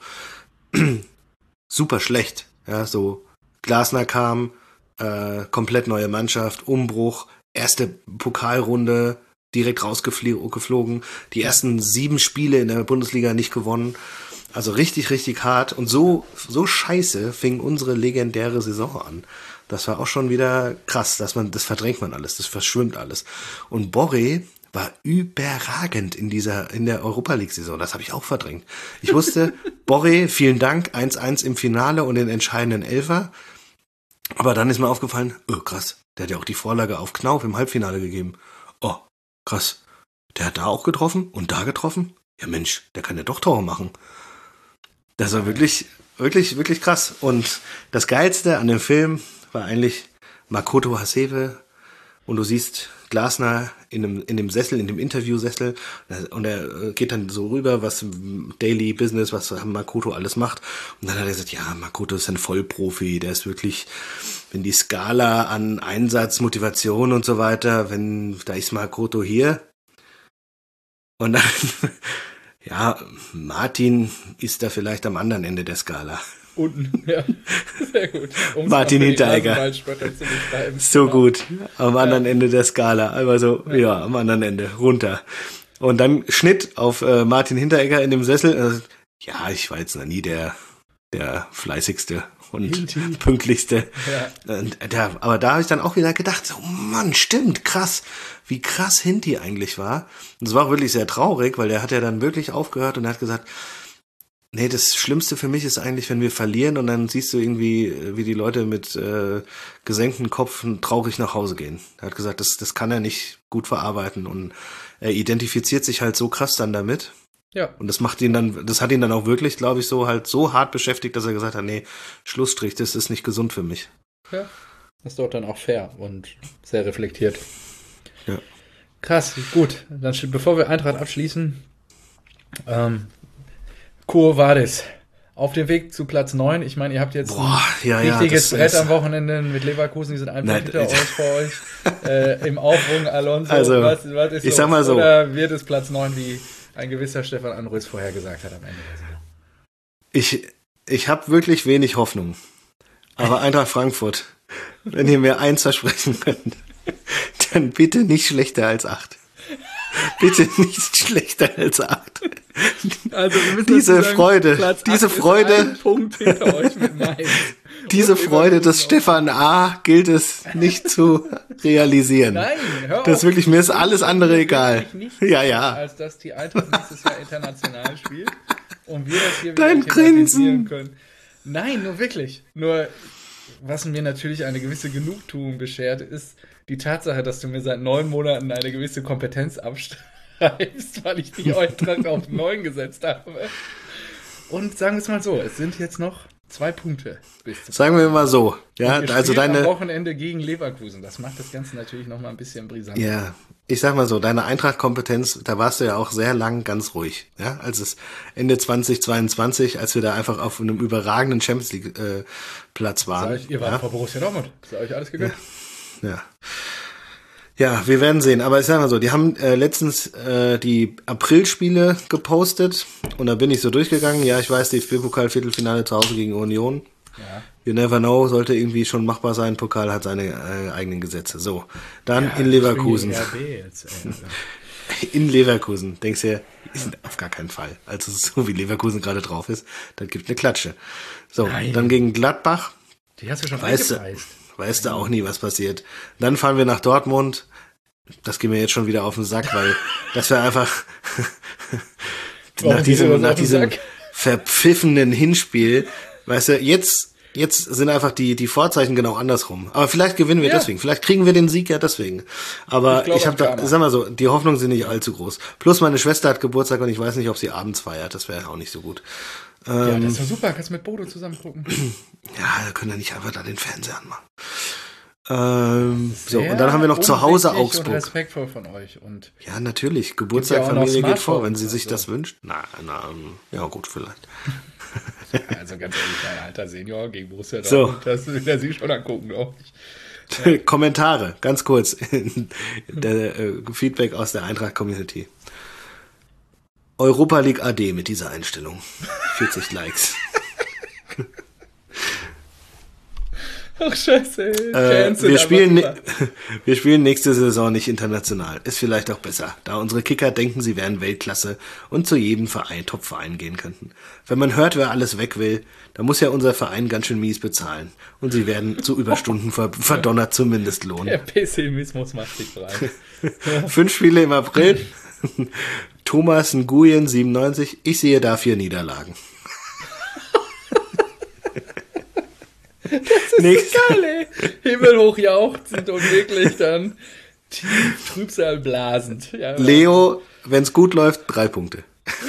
[SPEAKER 1] super schlecht. Ja, so Glasner kam, komplett neue Mannschaft, Umbruch, erste Pokalrunde, direkt rausgeflogen, die ersten 7 Spiele in der Bundesliga nicht gewonnen, also richtig, richtig hart und so scheiße fing unsere legendäre Saison an. Das war auch schon wieder krass, das verdrängt man alles, das verschwimmt alles. Und Borré war überragend in der Europa-League-Saison, das habe ich auch verdrängt. Ich wusste, Borré, vielen Dank, 1-1 im Finale und den entscheidenden Elfer, aber dann ist mir aufgefallen, krass, der hat ja auch die Vorlage auf Knauf im Halbfinale gegeben. Oh, krass, der hat da auch getroffen und da getroffen? Ja Mensch, der kann ja doch Tore machen. Das war wirklich, wirklich, wirklich krass. Und das Geilste an dem Film war eigentlich Makoto Hasebe. Und du siehst Glasner in dem Sessel, in dem Interviewsessel. Und er geht dann so rüber, was Daily Business, was Makoto alles macht. Und dann hat er gesagt, ja, Makoto ist ein Vollprofi. Der ist wirklich, wenn die Skala an Einsatz, Motivation und so weiter, da ist Makoto hier. Und dann, ja, Martin ist da vielleicht am anderen Ende der Skala.
[SPEAKER 2] Unten, ja, sehr gut.
[SPEAKER 1] Martin Hinteregger. So gut, am anderen Ende der Skala. Aber so, am anderen Ende, runter. Und dann Schnitt auf Martin Hinteregger in dem Sessel. Ja, ich war jetzt noch nie der fleißigste und pünktlichste. Ja. Aber da habe ich dann auch wieder gedacht, oh Mann, stimmt, krass, wie krass Hinti eigentlich war. Und es war auch wirklich sehr traurig, weil der hat ja dann wirklich aufgehört und er hat gesagt, nee, das Schlimmste für mich ist eigentlich, wenn wir verlieren und dann siehst du irgendwie, wie die Leute mit gesenktem Kopf traurig nach Hause gehen. Er hat gesagt, das kann er nicht gut verarbeiten und er identifiziert sich halt so krass dann damit.
[SPEAKER 2] Ja.
[SPEAKER 1] Und das hat ihn dann auch wirklich, glaube ich, so hart beschäftigt, dass er gesagt hat, nee, Schlussstrich, das ist nicht gesund für mich.
[SPEAKER 2] Ja. Das ist doch dann auch fair und sehr reflektiert.
[SPEAKER 1] Ja.
[SPEAKER 2] Krass, gut. Dann bevor wir Eintracht abschließen, Quo Vadis. Auf dem Weg zu Platz 9. Ich meine, ihr habt jetzt ein richtiges Brett am Wochenende mit Leverkusen. Die sind ein Punkt hinter euch vor euch. Im Aufschwung, Alonso.
[SPEAKER 1] Also,
[SPEAKER 2] was ist
[SPEAKER 1] ich sag mal so.
[SPEAKER 2] Oder wird es Platz 9, wie ein gewisser Stefan Anrütz vorher gesagt hat am Ende der
[SPEAKER 1] Saison? Ich habe wirklich wenig Hoffnung. Aber Eintracht Frankfurt, wenn ihr mir eins versprechen könnt, dann bitte nicht schlechter als 8. Bitte nicht schlechter als 8.
[SPEAKER 2] Also
[SPEAKER 1] diese Freude,
[SPEAKER 2] Punkt hinter euch mit Mainz.
[SPEAKER 1] Diese Freude des Stefan A. gilt es nicht zu realisieren.
[SPEAKER 2] Nein, hör auf.
[SPEAKER 1] Das ist wirklich, mir ist alles andere egal. Ja.
[SPEAKER 2] Als dass die Eintracht nächstes Jahr international spielt und wir das hier
[SPEAKER 1] Dein
[SPEAKER 2] wieder thematisieren können. Nein, nur wirklich. Nur, was mir natürlich eine gewisse Genugtuung beschert, ist die Tatsache, dass du mir seit 9 Monaten eine gewisse Kompetenz abschreibst, weil ich die Eintracht auf 9 gesetzt habe. Und sagen wir es mal so, es sind jetzt noch 2 Punkte.
[SPEAKER 1] Sagen wir mal so. Ja, also deine
[SPEAKER 2] am Wochenende gegen Leverkusen. Das macht das Ganze natürlich noch mal ein bisschen brisanter.
[SPEAKER 1] Ja, ich sag mal so, deine Eintracht-Kompetenz, da warst du ja auch sehr lang ganz ruhig. Ja, als es Ende 2022, als wir da einfach auf einem überragenden Champions League Platz waren.
[SPEAKER 2] Ihr wart vor Borussia Dortmund. Ist euch alles gegönnt?
[SPEAKER 1] Ja, wir werden sehen. Aber ich sag mal so, die haben letztens die Aprilspiele gepostet und da bin ich so durchgegangen. Ja, ich weiß, DFB-Pokal-Viertelfinale zu Hause gegen Union.
[SPEAKER 2] Ja.
[SPEAKER 1] You never know, sollte irgendwie schon machbar sein. Pokal hat seine eigenen Gesetze. So, dann in Leverkusen. In Leverkusen. Denkst du, auf gar keinen Fall. Also so wie Leverkusen gerade drauf ist, dann gibt eine Klatsche. So, Nein. Dann gegen Gladbach.
[SPEAKER 2] Die hast du schon eingepreist.
[SPEAKER 1] Weißt du auch nie, was passiert. Dann fahren wir nach Dortmund. Das geht mir jetzt schon wieder auf den Sack, weil das wäre einfach nach diesem verpfiffenen Hinspiel, weißt du, jetzt sind einfach die Vorzeichen genau andersrum. Aber vielleicht gewinnen wir deswegen. Vielleicht kriegen wir den Sieg ja deswegen. Aber sag mal so, die Hoffnungen sind nicht allzu groß. Plus meine Schwester hat Geburtstag und ich weiß nicht, ob sie abends feiert. Das wäre auch nicht so gut.
[SPEAKER 2] Ja, das ist doch super. Kannst du mit Bodo zusammen gucken.
[SPEAKER 1] Ja, da können wir nicht einfach da den Fernseher anmachen. So, und dann haben wir noch zu Hause Augsburg.
[SPEAKER 2] Und respektvoll von euch. Und
[SPEAKER 1] ja, natürlich. Geburtstag, Familie geht vor, wenn sie sich das wünscht. Ja, gut, vielleicht.
[SPEAKER 2] Also ganz ehrlich, mein alter Senior gegen Borussia Dortmund, das will er sich schon angucken, glaube ich.
[SPEAKER 1] Ja. Kommentare, ganz kurz. Der Feedback aus der Eintracht-Community. Europa League AD mit dieser Einstellung. 40 Likes.
[SPEAKER 2] Ach, scheiße.
[SPEAKER 1] Wir spielen nächste Saison nicht international. Ist vielleicht auch besser, da unsere Kicker denken, sie wären Weltklasse und zu jedem Top-Verein gehen könnten. Wenn man hört, wer alles weg will, dann muss ja unser Verein ganz schön mies bezahlen. Und sie werden zu Überstunden verdonnert zumindest lohnen.
[SPEAKER 2] Der Pessimismus macht sich breit.
[SPEAKER 1] 5 Spiele im April. Thomas Nguyen, 97. Ich sehe da 4 Niederlagen.
[SPEAKER 2] Das ist so geil, ey. Himmelhoch jauchzend und wirklich dann tief Trübsal blasend. Ja,
[SPEAKER 1] Leo, wenn's gut läuft, 3 Punkte.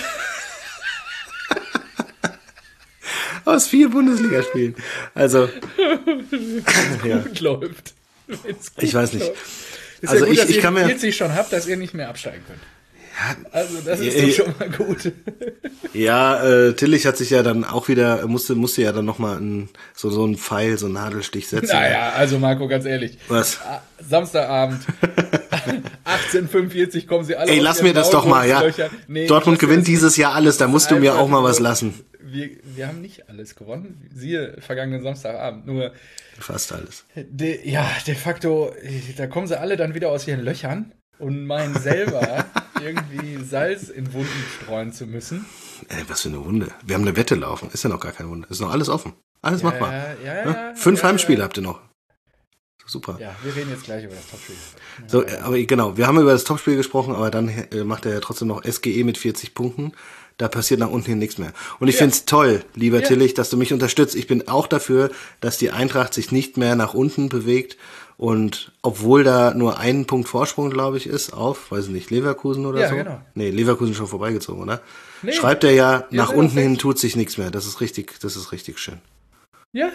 [SPEAKER 1] Aus 4 Bundesligaspielen. Also,
[SPEAKER 2] wenn's gut läuft.
[SPEAKER 1] Ich weiß nicht.
[SPEAKER 2] Ist also ja gut, ich kann mir 40 schon habt, dass ihr nicht mehr absteigen könnt.
[SPEAKER 1] Ja,
[SPEAKER 2] also das ist doch schon mal gut.
[SPEAKER 1] Ja, Tillich hat sich ja dann auch wieder, musste ja dann nochmal so einen Pfeil, so einen Nadelstich setzen.
[SPEAKER 2] Naja, also Marco, ganz ehrlich.
[SPEAKER 1] Was?
[SPEAKER 2] Samstagabend, 18:45 kommen sie alle.
[SPEAKER 1] Ey, lass mir das doch mal, ja. Nee, Dortmund gewinnt dieses Jahr alles, da musst du mir auch mal was lassen.
[SPEAKER 2] Wir haben nicht alles gewonnen, siehe vergangenen Samstagabend, nur
[SPEAKER 1] fast alles.
[SPEAKER 2] De facto, da kommen sie alle dann wieder aus ihren Löchern und meinen selber irgendwie Salz in Wunden streuen zu müssen.
[SPEAKER 1] Was für eine Wunde. Wir haben eine Wette laufen. Ist ja noch gar keine Wunde. Ist noch alles offen. Alles machbar.
[SPEAKER 2] Ja,
[SPEAKER 1] 5 Heimspiele habt ihr noch. Super.
[SPEAKER 2] Ja, wir reden jetzt gleich über das Topspiel.
[SPEAKER 1] So, aber genau, wir haben über das Topspiel gesprochen, aber dann macht er ja trotzdem noch SGE mit 40 Punkten. Da passiert nach unten hin nichts mehr. Und ich find's toll, lieber Tillich, dass du mich unterstützt. Ich bin auch dafür, dass die Eintracht sich nicht mehr nach unten bewegt. Und obwohl da nur 1 Punkt Vorsprung, glaube ich, ist auf, weiß ich nicht, Leverkusen oder so. Genau. Nee, Leverkusen schon vorbeigezogen, oder? Nee, schreibt er ja, nach unten hin tut sich nichts mehr. Das ist richtig schön.
[SPEAKER 2] Ja.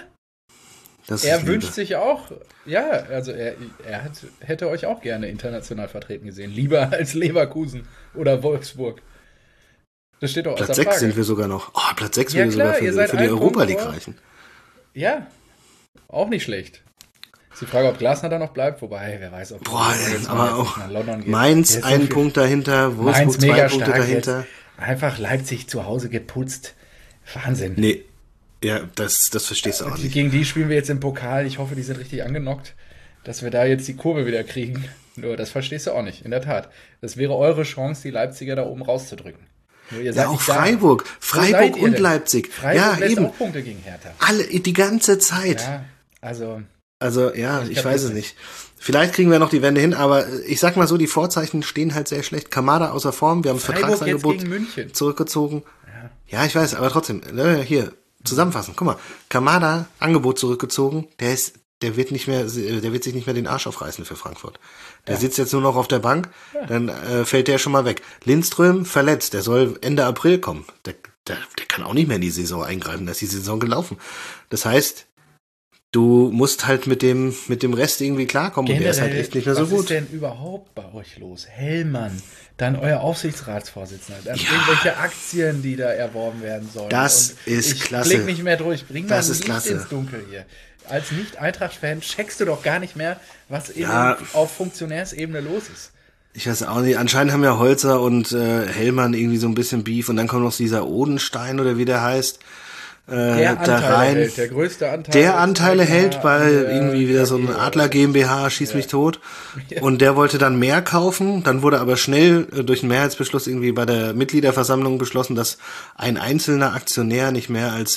[SPEAKER 2] Er wünscht sich auch, also er hätte euch auch gerne international vertreten gesehen. Lieber als Leverkusen oder Wolfsburg. Das steht doch
[SPEAKER 1] Platz 6 sind wir sogar noch. Platz 6 sind wir sogar für die Europa League reichen.
[SPEAKER 2] Ja, auch nicht schlecht. Ist die Frage, ob Glasner da noch bleibt, wobei, wer weiß, ob
[SPEAKER 1] aber auch nach London geht. Mainz 1 Punkt dahinter, Wolfsburg 2 Punkte dahinter.
[SPEAKER 2] Jetzt. Einfach Leipzig zu Hause geputzt. Wahnsinn.
[SPEAKER 1] Nee. Ja, das verstehst du auch nicht.
[SPEAKER 2] Gegen die spielen wir jetzt im Pokal. Ich hoffe, die sind richtig angenockt, dass wir da jetzt die Kurve wieder kriegen. Nur, das verstehst du auch nicht, in der Tat. Das wäre eure Chance, die Leipziger da oben rauszudrücken. Nur ihr seid
[SPEAKER 1] auch Freiburg. Freiburg und Leipzig.
[SPEAKER 2] Freiburg lässt auch Punkte gegen Hertha.
[SPEAKER 1] Die ganze Zeit.
[SPEAKER 2] Ja, also
[SPEAKER 1] ich weiß es nicht. Vielleicht kriegen wir noch die Wende hin, aber ich sag mal so, die Vorzeichen stehen halt sehr schlecht. Kamada außer Form, wir haben das Vertragsangebot zurückgezogen. Ja, ich weiß, aber trotzdem, hier, zusammenfassen. Guck mal, Kamada, Angebot zurückgezogen, der wird sich nicht mehr den Arsch aufreißen für Frankfurt. Der sitzt jetzt nur noch auf der Bank, dann fällt der schon mal weg. Lindström verletzt, der soll Ende April kommen. Der kann auch nicht mehr in die Saison eingreifen, da ist die Saison gelaufen. Das heißt, du musst halt mit dem Rest irgendwie klarkommen.
[SPEAKER 2] Generell,
[SPEAKER 1] und der ist halt echt nicht mehr so gut.
[SPEAKER 2] Was ist denn überhaupt bei euch los? Hellmann, dann euer Aufsichtsratsvorsitzender, dann irgendwelche Aktien, die da erworben werden sollen.
[SPEAKER 1] Das ist klasse.
[SPEAKER 2] Ich blick nicht mehr durch. Bring mal Licht
[SPEAKER 1] klasse.
[SPEAKER 2] ins Dunkel hier. Als Nicht-Eintracht-Fan checkst du doch gar nicht mehr, was auf Funktionärsebene los ist.
[SPEAKER 1] Ich weiß auch nicht. Anscheinend haben ja Holzer und Hellmann irgendwie so ein bisschen Beef und dann kommt noch dieser Odenstein oder wie der heißt.
[SPEAKER 2] Der größte Anteil.
[SPEAKER 1] Der Anteile hält bei irgendwie wieder so eine Adler GmbH, schieß mich tot. Und der wollte dann mehr kaufen. Dann wurde aber schnell durch einen Mehrheitsbeschluss irgendwie bei der Mitgliederversammlung beschlossen, dass ein einzelner Aktionär nicht mehr als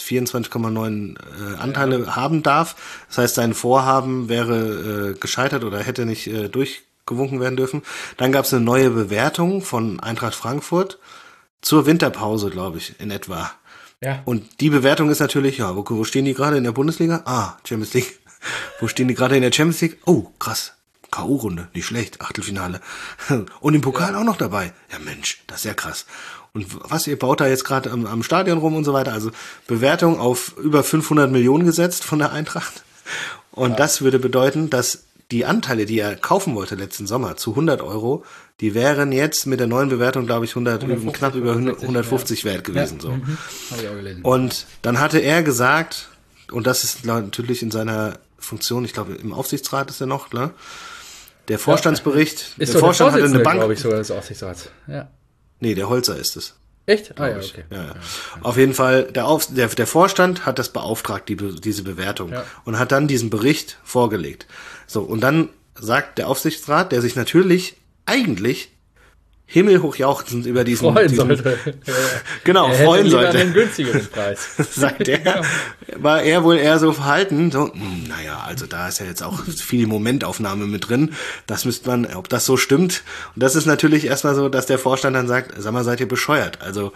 [SPEAKER 1] 24,9 Anteile haben darf. Das heißt, sein Vorhaben wäre gescheitert oder hätte nicht durchgewunken werden dürfen. Dann gab es eine neue Bewertung von Eintracht Frankfurt zur Winterpause, glaube ich, in etwa.
[SPEAKER 2] Ja.
[SPEAKER 1] Und die Bewertung ist natürlich, wo stehen die gerade in der Bundesliga? Champions League. Wo stehen die gerade in der Champions League? Oh, krass. K.O.-Runde, nicht schlecht, Achtelfinale. Und im Pokal auch noch dabei. Ja Mensch, das ist ja krass. Und was, ihr baut da jetzt gerade am Stadion rum und so weiter. Also Bewertung auf über 500 Millionen gesetzt von der Eintracht. Und das würde bedeuten, dass die Anteile, die er kaufen wollte letzten Sommer zu 100 Euro, die wären jetzt mit der neuen Bewertung, glaube ich, knapp über 150 wert gewesen. So.
[SPEAKER 2] Hab ich auch gelesen.
[SPEAKER 1] Und dann hatte er gesagt, und das ist natürlich in seiner Funktion, ich glaube, im Aufsichtsrat ist er noch, ne? Der Vorstandsbericht,
[SPEAKER 2] der
[SPEAKER 1] Vorstand hatte eine Bank.
[SPEAKER 2] Glaube ich, sogar des Aufsichtsrats. Ja.
[SPEAKER 1] Nee, der Holzer ist es.
[SPEAKER 2] Echt? Ja, okay.
[SPEAKER 1] Ja. Auf jeden Fall, der Vorstand hat das beauftragt, diese Bewertung, und hat dann diesen Bericht vorgelegt. So, und dann sagt der Aufsichtsrat, der sich natürlich eigentlich himmelhoch jauchzend über diesen
[SPEAKER 2] sollte.
[SPEAKER 1] Genau, freuen sollte.
[SPEAKER 2] Einen günstigeren Preis.
[SPEAKER 1] Sagt er, war er wohl eher so verhalten, so, naja, also da ist ja jetzt auch viel Momentaufnahme mit drin, das müsste man, ob das so stimmt. Und das ist natürlich erstmal so, dass der Vorstand dann sagt, sag mal, seid ihr bescheuert? Also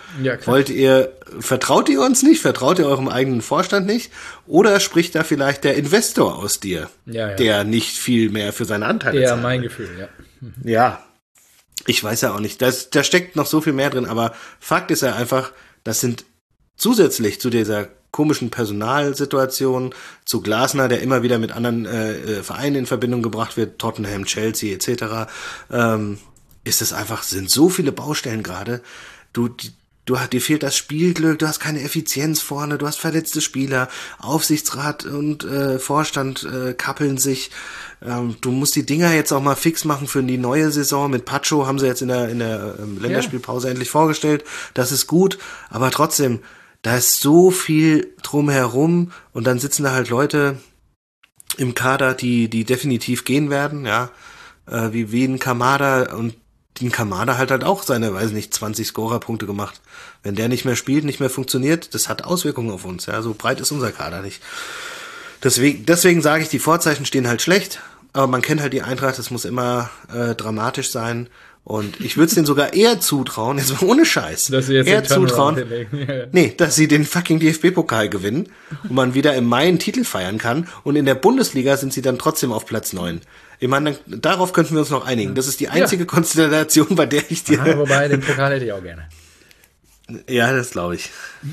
[SPEAKER 1] vertraut ihr uns nicht? Vertraut ihr eurem eigenen Vorstand nicht? Oder spricht da vielleicht der Investor aus dir, der nicht viel mehr für seine Anteile zahlt?
[SPEAKER 2] Ja, mein Gefühl, ja.
[SPEAKER 1] Ja. Ich weiß ja auch nicht, da steckt noch so viel mehr drin, aber Fakt ist ja einfach, das sind zusätzlich zu dieser komischen Personalsituation, zu Glasner, der immer wieder mit anderen Vereinen in Verbindung gebracht wird, Tottenham, Chelsea etc., ist es einfach, sind so viele Baustellen gerade, dir fehlt das Spielglück, du hast keine Effizienz vorne, du hast verletzte Spieler, Aufsichtsrat und Vorstand kappeln sich. Du musst die Dinger jetzt auch mal fix machen für die neue Saison. Mit Pacho haben sie jetzt in der Länderspielpause endlich vorgestellt. Das ist gut, aber trotzdem, da ist so viel drumherum und dann sitzen da halt Leute im Kader, die definitiv gehen werden, ja, wie ein Kamada, und ein Kamada halt auch seine, weiß nicht, 20 Scorerpunkte gemacht. Wenn der nicht mehr spielt, nicht mehr funktioniert, das hat Auswirkungen auf uns. Ja, so breit ist unser Kader nicht. Deswegen sage ich, die Vorzeichen stehen halt schlecht, aber man kennt halt die Eintracht, das muss immer dramatisch sein. Und ich würde es denen sogar eher zutrauen, jetzt mal ohne Scheiß,
[SPEAKER 2] dass sie jetzt
[SPEAKER 1] eher zutrauen, dass sie den fucking DFB-Pokal gewinnen und man wieder im Mai einen Titel feiern kann und in der Bundesliga sind sie dann trotzdem auf Platz 9. Ich meine, darauf könnten wir uns noch einigen. Das ist die einzige Konstellation, bei der ich dir...
[SPEAKER 2] wobei, den Pokal hätte ich auch gerne.
[SPEAKER 1] Ja, das glaube ich.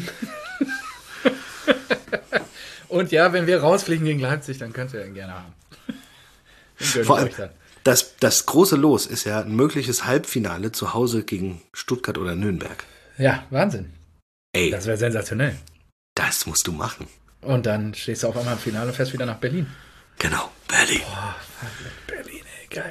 [SPEAKER 2] Und ja, wenn wir rausfliegen gegen Leipzig, dann könnt ihr ihn gerne haben.
[SPEAKER 1] Vor allem, das große Los ist ja ein mögliches Halbfinale zu Hause gegen Stuttgart oder Nürnberg.
[SPEAKER 2] Ja, Wahnsinn.
[SPEAKER 1] Ey.
[SPEAKER 2] Das wäre sensationell.
[SPEAKER 1] Das musst du machen.
[SPEAKER 2] Und dann stehst du auf einmal im Finale und fährst wieder nach Berlin.
[SPEAKER 1] Genau, Berlin.
[SPEAKER 2] Boah, Berlin, ey, geil.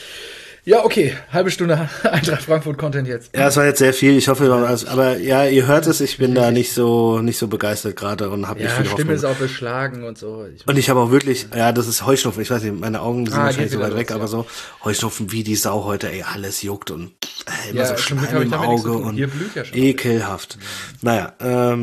[SPEAKER 2] Ja, okay, halbe Stunde Eintracht Frankfurt-Content jetzt.
[SPEAKER 1] Ja, es war jetzt sehr viel, ich hoffe, aber ja, ihr hört es, ich bin da nicht so begeistert gerade und habe nicht viel Hoffnung.
[SPEAKER 2] Ja, Stimme ist auch beschlagen und so.
[SPEAKER 1] Und ich habe auch wirklich, ja, das ist Heuschnupfen, ich weiß nicht, meine Augen sind wahrscheinlich so weit weg, aber so Heuschnupfen wie die Sau heute, ey, alles juckt und immer so Schleim im Auge und ja ekelhaft. Naja,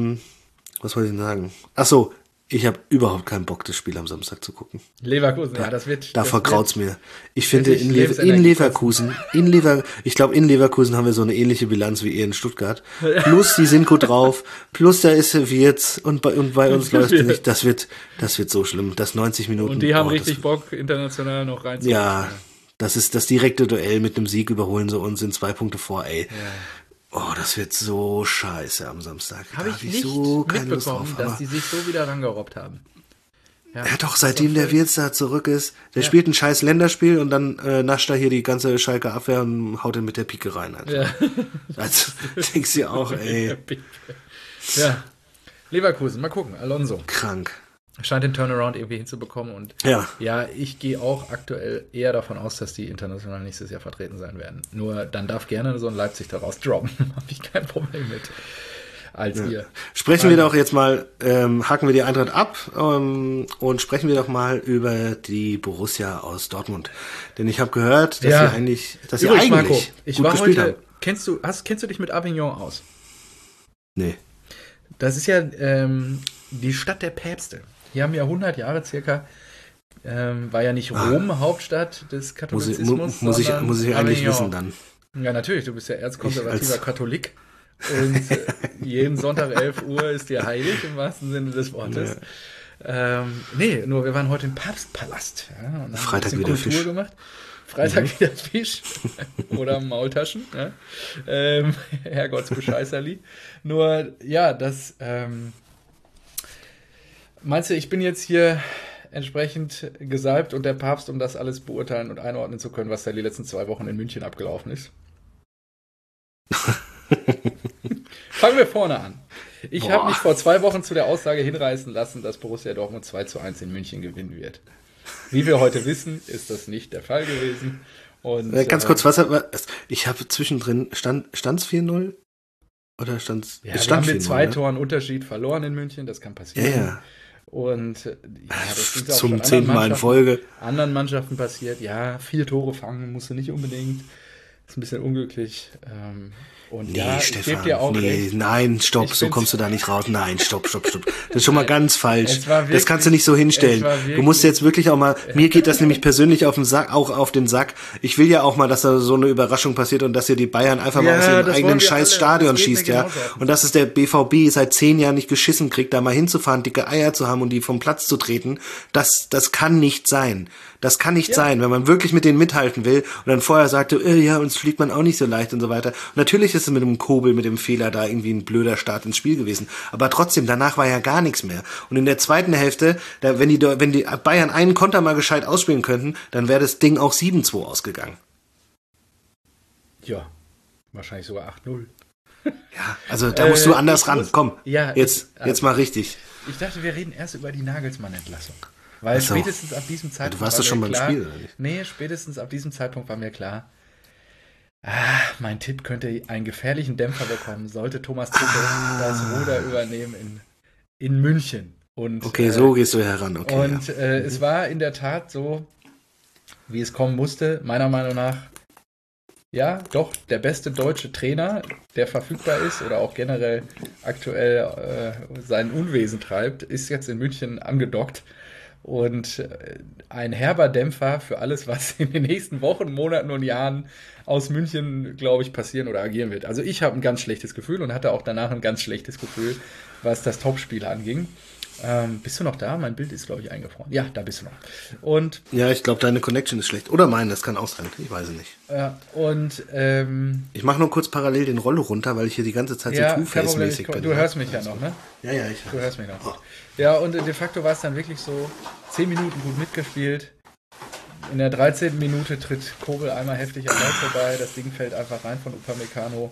[SPEAKER 1] was wollte ich denn sagen? Ach so, ich habe überhaupt keinen Bock, das Spiel am Samstag zu gucken.
[SPEAKER 2] Leverkusen, ja, das wird...
[SPEAKER 1] Da vergraut's mir. Ich finde, in Leverkusen, ich glaube, in Leverkusen haben wir so eine ähnliche Bilanz wie ihr in Stuttgart. Plus, die sind gut drauf, plus da ist Wirtz und bei uns läuft es nicht. Das wird so schlimm, das 90 Minuten.
[SPEAKER 2] Und die haben richtig Bock, international noch reinzukommen.
[SPEAKER 1] Ja, das direkte Duell mit einem Sieg überholen sie uns, sind 2 Punkte vor, ey. Ja. Oh, das wird so scheiße am Samstag.
[SPEAKER 2] Habe ich nicht so mitbekommen, dass die sich so wieder rangerobbt haben.
[SPEAKER 1] Ja, doch, seitdem der Wirtz da zurück ist, der spielt ein scheiß Länderspiel und dann nascht er hier die ganze Schalke Abwehr und haut ihn mit der Pike rein. Einfach. Ja. Also, denkst du auch, ey.
[SPEAKER 2] Ja, Leverkusen, mal gucken, Alonso.
[SPEAKER 1] Krank.
[SPEAKER 2] Scheint den Turnaround irgendwie hinzubekommen und ja, ich gehe auch aktuell eher davon aus, dass die international nächstes Jahr vertreten sein werden. Nur dann darf gerne so ein Leipzig daraus droppen. Habe ich kein Problem mit. Als ihr.
[SPEAKER 1] Sprechen wir doch jetzt mal, haken wir die Eintracht ab und sprechen wir doch mal über die Borussia aus Dortmund. Denn ich habe gehört, dass sie eigentlich
[SPEAKER 2] Marco, ich
[SPEAKER 1] gut
[SPEAKER 2] war
[SPEAKER 1] gespielt
[SPEAKER 2] heute,
[SPEAKER 1] haben.
[SPEAKER 2] Kennst du dich mit Avignon aus?
[SPEAKER 1] Nee.
[SPEAKER 2] Das ist ja die Stadt der Päpste. Hier haben ja 100 Jahre circa, war ja nicht Rom Hauptstadt des Katholizismus.
[SPEAKER 1] Muss ich eigentlich wissen dann.
[SPEAKER 2] Ja, natürlich, du bist ja erzkonservativer Katholik. Und jeden Sonntag 11 Uhr ist dir heilig, im wahrsten Sinne des Wortes. Ja. Nur wir waren heute im Papstpalast. Ja, und haben
[SPEAKER 1] Freitag
[SPEAKER 2] ein
[SPEAKER 1] wieder
[SPEAKER 2] Kultur
[SPEAKER 1] Fisch
[SPEAKER 2] gemacht. Freitag wieder Fisch oder Maultaschen. Ja. Herrgottsbescheißerli. Nur, ja, das... meinst du, ich bin jetzt hier entsprechend gesalbt und der Papst, um das alles beurteilen und einordnen zu können, was da die letzten 2 Wochen in München abgelaufen ist? Fangen wir vorne an. Ich habe mich vor 2 Wochen zu der Aussage hinreißen lassen, dass Borussia Dortmund 2:1 in München gewinnen wird. Wie wir heute wissen, ist das nicht der Fall gewesen. Und,
[SPEAKER 1] ganz kurz, ich habe zwischendrin, stand's 4-0? Oder stand's?
[SPEAKER 2] Ja, wir haben mit 2 Toren Unterschied verloren in München, das kann passieren.
[SPEAKER 1] Ja.
[SPEAKER 2] Und das ist auch
[SPEAKER 1] zum 10. Mal in Folge.
[SPEAKER 2] Anderen Mannschaften passiert. Ja, 4 Tore fangen musst du nicht unbedingt. Ist ein bisschen unglücklich. Und
[SPEAKER 1] nee,
[SPEAKER 2] ja,
[SPEAKER 1] Stefan,
[SPEAKER 2] ich gebe dir auch recht.
[SPEAKER 1] Nein, stopp, so kommst du da nicht raus. Nein, stopp. Das ist schon mal ganz falsch. Das kannst du nicht so hinstellen. Du musst jetzt wirklich auch mal, mir geht das nämlich persönlich auf den Sack. Ich will ja auch mal, dass da so eine Überraschung passiert und dass ihr die Bayern einfach mal aus ihrem eigenen scheiß Stadion schießt, ja. Und dass es der BVB seit 10 Jahren nicht geschissen kriegt, da mal hinzufahren, dicke Eier zu haben und die vom Platz zu treten. Das kann nicht sein. Das kann nicht sein, wenn man wirklich mit denen mithalten will und dann vorher sagte, uns fliegt man auch nicht so leicht und so weiter. Und natürlich ist es mit dem Kobel, mit dem Fehler da irgendwie ein blöder Start ins Spiel gewesen. Aber trotzdem, danach war ja gar nichts mehr. Und in der zweiten Hälfte, wenn die Bayern einen Konter mal gescheit ausspielen könnten, dann wäre das Ding auch 7-2 ausgegangen.
[SPEAKER 2] Ja, wahrscheinlich sogar 8-0.
[SPEAKER 1] Ja, also da musst du anders ran. Komm, jetzt mal richtig.
[SPEAKER 2] Ich dachte, wir reden erst über die Nagelsmann-Entlassung. Weil spätestens ab diesem Zeitpunkt.
[SPEAKER 1] Du warst doch schon beim Spiel, oder nicht?
[SPEAKER 2] Nee, spätestens ab diesem Zeitpunkt war mir klar, mein Tipp könnte einen gefährlichen Dämpfer bekommen, sollte Thomas Tuchel das Ruder übernehmen in München. Und,
[SPEAKER 1] okay, so gehst du heran. Okay,
[SPEAKER 2] und es war in der Tat so, wie es kommen musste, meiner Meinung nach. Ja, doch, der beste deutsche Trainer, der verfügbar ist oder auch generell aktuell sein Unwesen treibt, ist jetzt in München angedockt. Und ein herber Dämpfer für alles, was in den nächsten Wochen, Monaten und Jahren aus München, glaube ich, passieren oder agieren wird. Also ich habe ein ganz schlechtes Gefühl und hatte auch danach ein ganz schlechtes Gefühl, was das Topspiel anging. Bist du noch da? Mein Bild ist, glaube ich, eingefroren. Ja, da bist du noch. Und
[SPEAKER 1] ja, ich glaube, deine Connection ist schlecht. Oder meine, das kann auch sein. Ich weiß es nicht. Ich mache nur kurz parallel den Rollo runter, weil ich hier die ganze Zeit so Two-Face-mäßig bin.
[SPEAKER 2] Du hörst mich ja noch, ne?
[SPEAKER 1] Ja, ich
[SPEAKER 2] höre. Du hörst mich noch. Oh. Ja, und de facto war es dann wirklich so, 10 Minuten gut mitgespielt. In der 13. Minute tritt Kobel einmal heftig am Ball vorbei. Das Ding fällt einfach rein von Upamecano.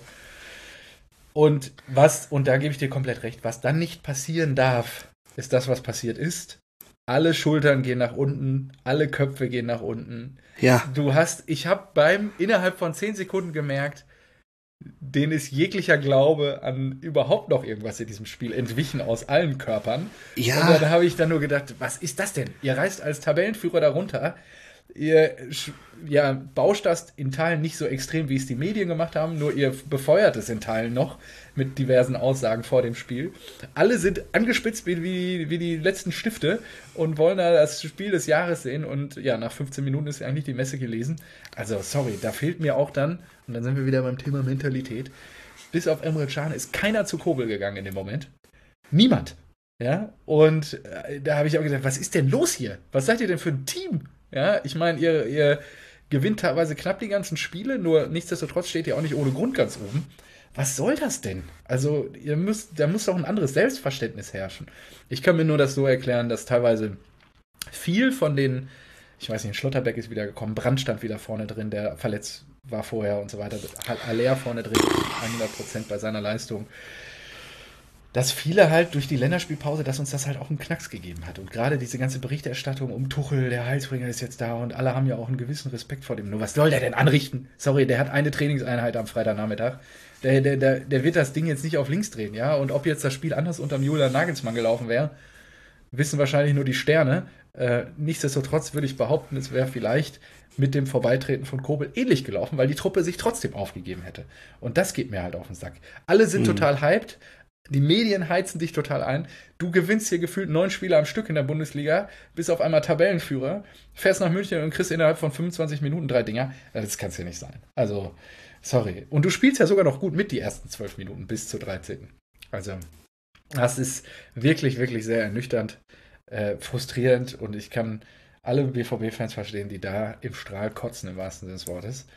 [SPEAKER 2] Und da gebe ich dir komplett recht, was dann nicht passieren darf, ist das, was passiert ist. Alle Schultern gehen nach unten, alle Köpfe gehen nach unten.
[SPEAKER 1] Ja.
[SPEAKER 2] Ich habe innerhalb von 10 Sekunden gemerkt, denen ist jeglicher Glaube an überhaupt noch irgendwas in diesem Spiel entwichen aus allen Körpern.
[SPEAKER 1] Ja.
[SPEAKER 2] Und dann habe ich dann nur gedacht, was ist das denn? Ihr reist als Tabellenführer darunter. Ihr bauscht das in Teilen nicht so extrem, wie es die Medien gemacht haben, nur ihr befeuert es in Teilen noch mit diversen Aussagen vor dem Spiel. Alle sind angespitzt wie die letzten Stifte und wollen da das Spiel des Jahres sehen und ja, nach 15 Minuten ist eigentlich die Messe gelesen. Also sorry, da fehlt mir auch dann, und dann sind wir wieder beim Thema Mentalität, bis auf Emre Can ist keiner zu Kobel gegangen in dem Moment. Niemand. Ja, und da habe ich auch gesagt, was ist denn los hier? Was seid ihr denn für ein Team? Ja, ich meine, ihr gewinnt teilweise knapp die ganzen Spiele, nur nichtsdestotrotz steht ihr auch nicht ohne Grund ganz oben. Was soll das denn? Also, da muss doch ein anderes Selbstverständnis herrschen. Ich kann mir nur das so erklären, dass teilweise viel von den, ich weiß nicht, Schlotterbeck ist wieder gekommen, Brandt stand wieder vorne drin, der verletzt war vorher und so weiter, Aller vorne drin, 100% bei seiner Leistung. Dass viele halt durch die Länderspielpause, dass uns das halt auch einen Knacks gegeben hat. Und gerade diese ganze Berichterstattung um Tuchel, der Heilsbringer ist jetzt da und alle haben ja auch einen gewissen Respekt vor dem. Nur was soll der denn anrichten? Sorry, der hat eine Trainingseinheit am Freitagnachmittag. Der wird das Ding jetzt nicht auf links drehen, ja? Und ob jetzt das Spiel anders unterm Julian Nagelsmann gelaufen wäre, wissen wahrscheinlich nur die Sterne. Nichtsdestotrotz würde ich behaupten, es wäre vielleicht mit dem Vorbeitreten von Kobel ähnlich gelaufen, weil die Truppe sich trotzdem aufgegeben hätte. Und das geht mir halt auf den Sack. Alle sind total hyped. Die Medien heizen dich total ein. Du gewinnst hier gefühlt 9 Spiele am Stück in der Bundesliga, bist auf einmal Tabellenführer, fährst nach München und kriegst innerhalb von 25 Minuten 3 Dinger. Das kann es ja nicht sein. Also, sorry. Und du spielst ja sogar noch gut mit die ersten 12 Minuten bis zur 13. Also, das ist wirklich, wirklich sehr ernüchternd, frustrierend und ich kann alle BVB-Fans verstehen, die da im Strahl kotzen, im wahrsten Sinne des Wortes.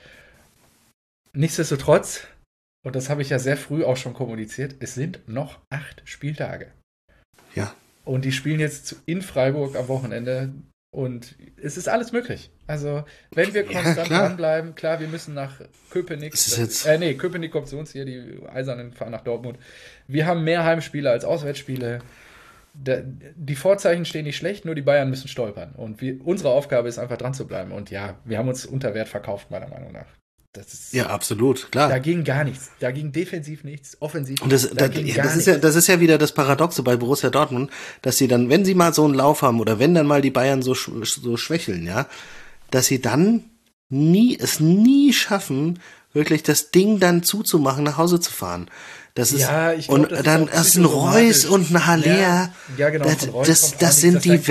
[SPEAKER 2] Nichtsdestotrotz, und das habe ich ja sehr früh auch schon kommuniziert, es sind noch 8 Spieltage.
[SPEAKER 1] Ja. Und
[SPEAKER 2] die spielen jetzt in Freiburg am Wochenende und es ist alles möglich. Also, wenn wir konstant dranbleiben, klar, wir müssen nach Köpenick. Köpenick kommt zu uns hier, die Eisernen fahren nach Dortmund. Wir haben mehr Heimspiele als Auswärtsspiele. Die Vorzeichen stehen nicht schlecht, nur die Bayern müssen stolpern. Und unsere Aufgabe ist einfach dran zu bleiben. Und ja, wir haben uns unter Wert verkauft, meiner Meinung nach.
[SPEAKER 1] Ja, absolut, klar.
[SPEAKER 2] Da ging gar nichts. Da ging defensiv nichts, offensiv
[SPEAKER 1] und das ist ja wieder das Paradoxe bei Borussia Dortmund, dass sie dann, wenn sie mal so einen Lauf haben oder wenn dann mal die Bayern so schwächeln, ja, dass sie dann es nie schaffen, wirklich das Ding dann zuzumachen, nach Hause zu fahren. Das ist, ja, ich glaub, und dann ist ein Reus und ein Haller. Ja, genau. Das sind die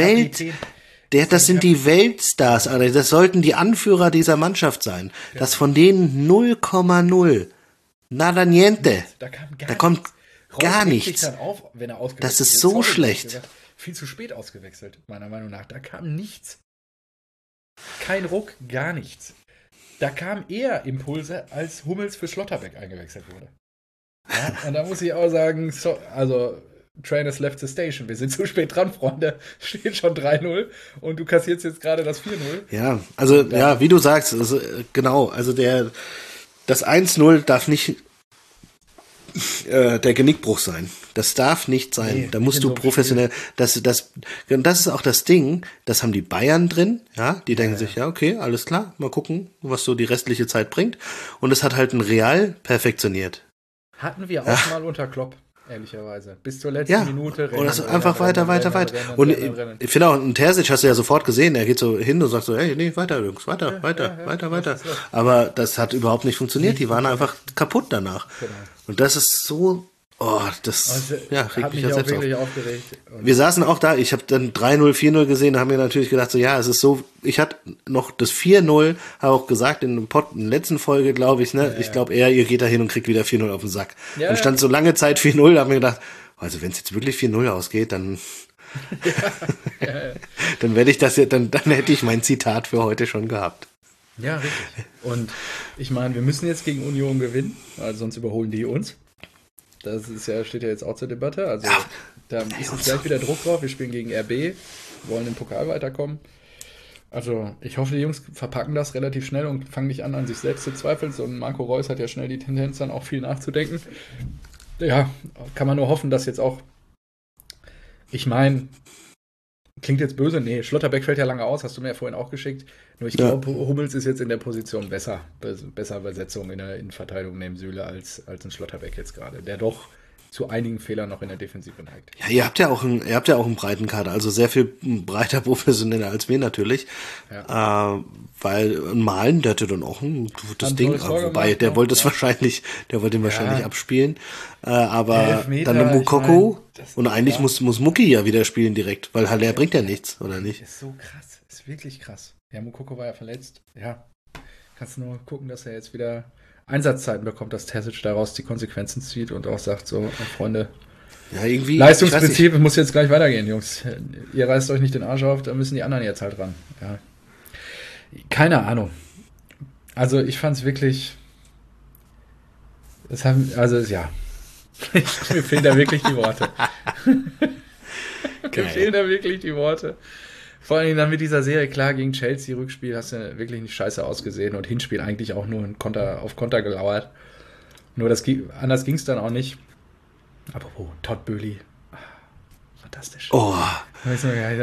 [SPEAKER 1] das sind die Weltstars, also das sollten die Anführer dieser Mannschaft sein. Ja. Das von denen 0,0. Nada niente. Da kommt gar nichts.
[SPEAKER 2] Dann auf, wenn er
[SPEAKER 1] das ist so schlecht.
[SPEAKER 2] Viel zu spät ausgewechselt, meiner Meinung nach. Da kam nichts. Kein Ruck, gar nichts. Da kamen eher Impulse, als Hummels für Schlotterbeck eingewechselt wurde. Ja, und da muss ich auch sagen, Train has left the station. Wir sind zu spät dran, Freunde. Steht schon 3-0 und du kassierst jetzt gerade das 4-0.
[SPEAKER 1] Ja, also ja, wie du sagst, also, genau, also das 1-0 darf nicht der Genickbruch sein. Das darf nicht sein. Nee, da musst du professionell, das ist auch das Ding, das haben die Bayern drin, ja, die denken sich, ja, okay, alles klar, mal gucken, was so die restliche Zeit bringt. Und es hat halt ein Real perfektioniert.
[SPEAKER 2] Hatten wir auch mal unter Klopp. ehrlicherweise. Bis zur letzten Minute
[SPEAKER 3] rennen. Und das einfach weiter. Und ich finde auch, ein Terzic hast du ja sofort gesehen, er geht so hin und sagt so, hey, nee, weiter, Jungs, weiter. Aber das hat überhaupt nicht funktioniert, die waren einfach kaputt danach. Genau. Und das ist so... regt mich ja selbst auf. Aufgeregt. Wir saßen auch da, ich habe dann 3-0, 4-0 gesehen, da haben wir natürlich gedacht, so es ist so, ich hatte noch das 4-0, habe auch gesagt in der letzten Folge, glaube ich, ne, ich glaube ihr geht da hin und kriegt wieder 4-0 auf den Sack. Ja, und stand so lange Zeit 4-0, da haben wir gedacht, also wenn es jetzt wirklich 4-0 ausgeht, dann dann werde ich das ja, dann hätte ich mein Zitat für heute schon gehabt.
[SPEAKER 2] Ja, richtig. Und ich meine, wir müssen jetzt gegen Union gewinnen, weil sonst überholen die uns. Das ist steht ja jetzt auch zur Debatte. Also da ist gleich wieder Druck drauf. Wir spielen gegen RB, wollen im Pokal weiterkommen. Also ich hoffe, die Jungs verpacken das relativ schnell und fangen nicht an sich selbst zu zweifeln. Und Marco Reus hat ja schnell die Tendenz, dann auch viel nachzudenken. Ja, kann man nur hoffen, dass jetzt auch, ich meine, klingt jetzt böse, nee, Schlotterbeck fällt ja lange aus, hast du mir ja vorhin auch geschickt. Nur ich glaube, Hummels ist jetzt in der Position besser Besetzung in der Innenverteidigung neben Süle als ein Schlotterbeck jetzt gerade, der doch zu einigen Fehlern noch in der Defensive neigt.
[SPEAKER 3] Ja, ihr habt ja auch einen breiten Kader, also sehr viel breiter professioneller als wir natürlich. Ja. Weil Malen, der hatte dann auch ein gutes Ding, wobei der wollte es wahrscheinlich, abspielen. Aber dann der Mukoko und eigentlich muss Mucki ja wieder spielen direkt, weil Haller bringt ja nichts, oder nicht?
[SPEAKER 2] Ist so krass, ist wirklich krass. Ja, Mukoko war ja verletzt. Ja, kannst du nur gucken, dass er jetzt wieder Einsatzzeiten bekommt, dass Terzic daraus die Konsequenzen zieht und auch sagt, so, Freunde,
[SPEAKER 3] irgendwie,
[SPEAKER 2] Leistungsprinzip muss jetzt gleich weitergehen, Jungs. Ihr reißt euch nicht den Arsch auf, da müssen die anderen jetzt halt ran. Ja. Keine Ahnung. Also ich fand es wirklich, mir fehlen da wirklich die Worte. Mir fehlen da wirklich die Worte. Vor allem dann mit dieser Serie, klar, gegen Chelsea, Rückspiel, hast du wirklich nicht scheiße ausgesehen und Hinspiel eigentlich auch nur auf Konter gelauert. Nur anders ging es dann auch nicht. Apropos, Todd Boehly. Fantastisch.
[SPEAKER 3] Oh.
[SPEAKER 2] Das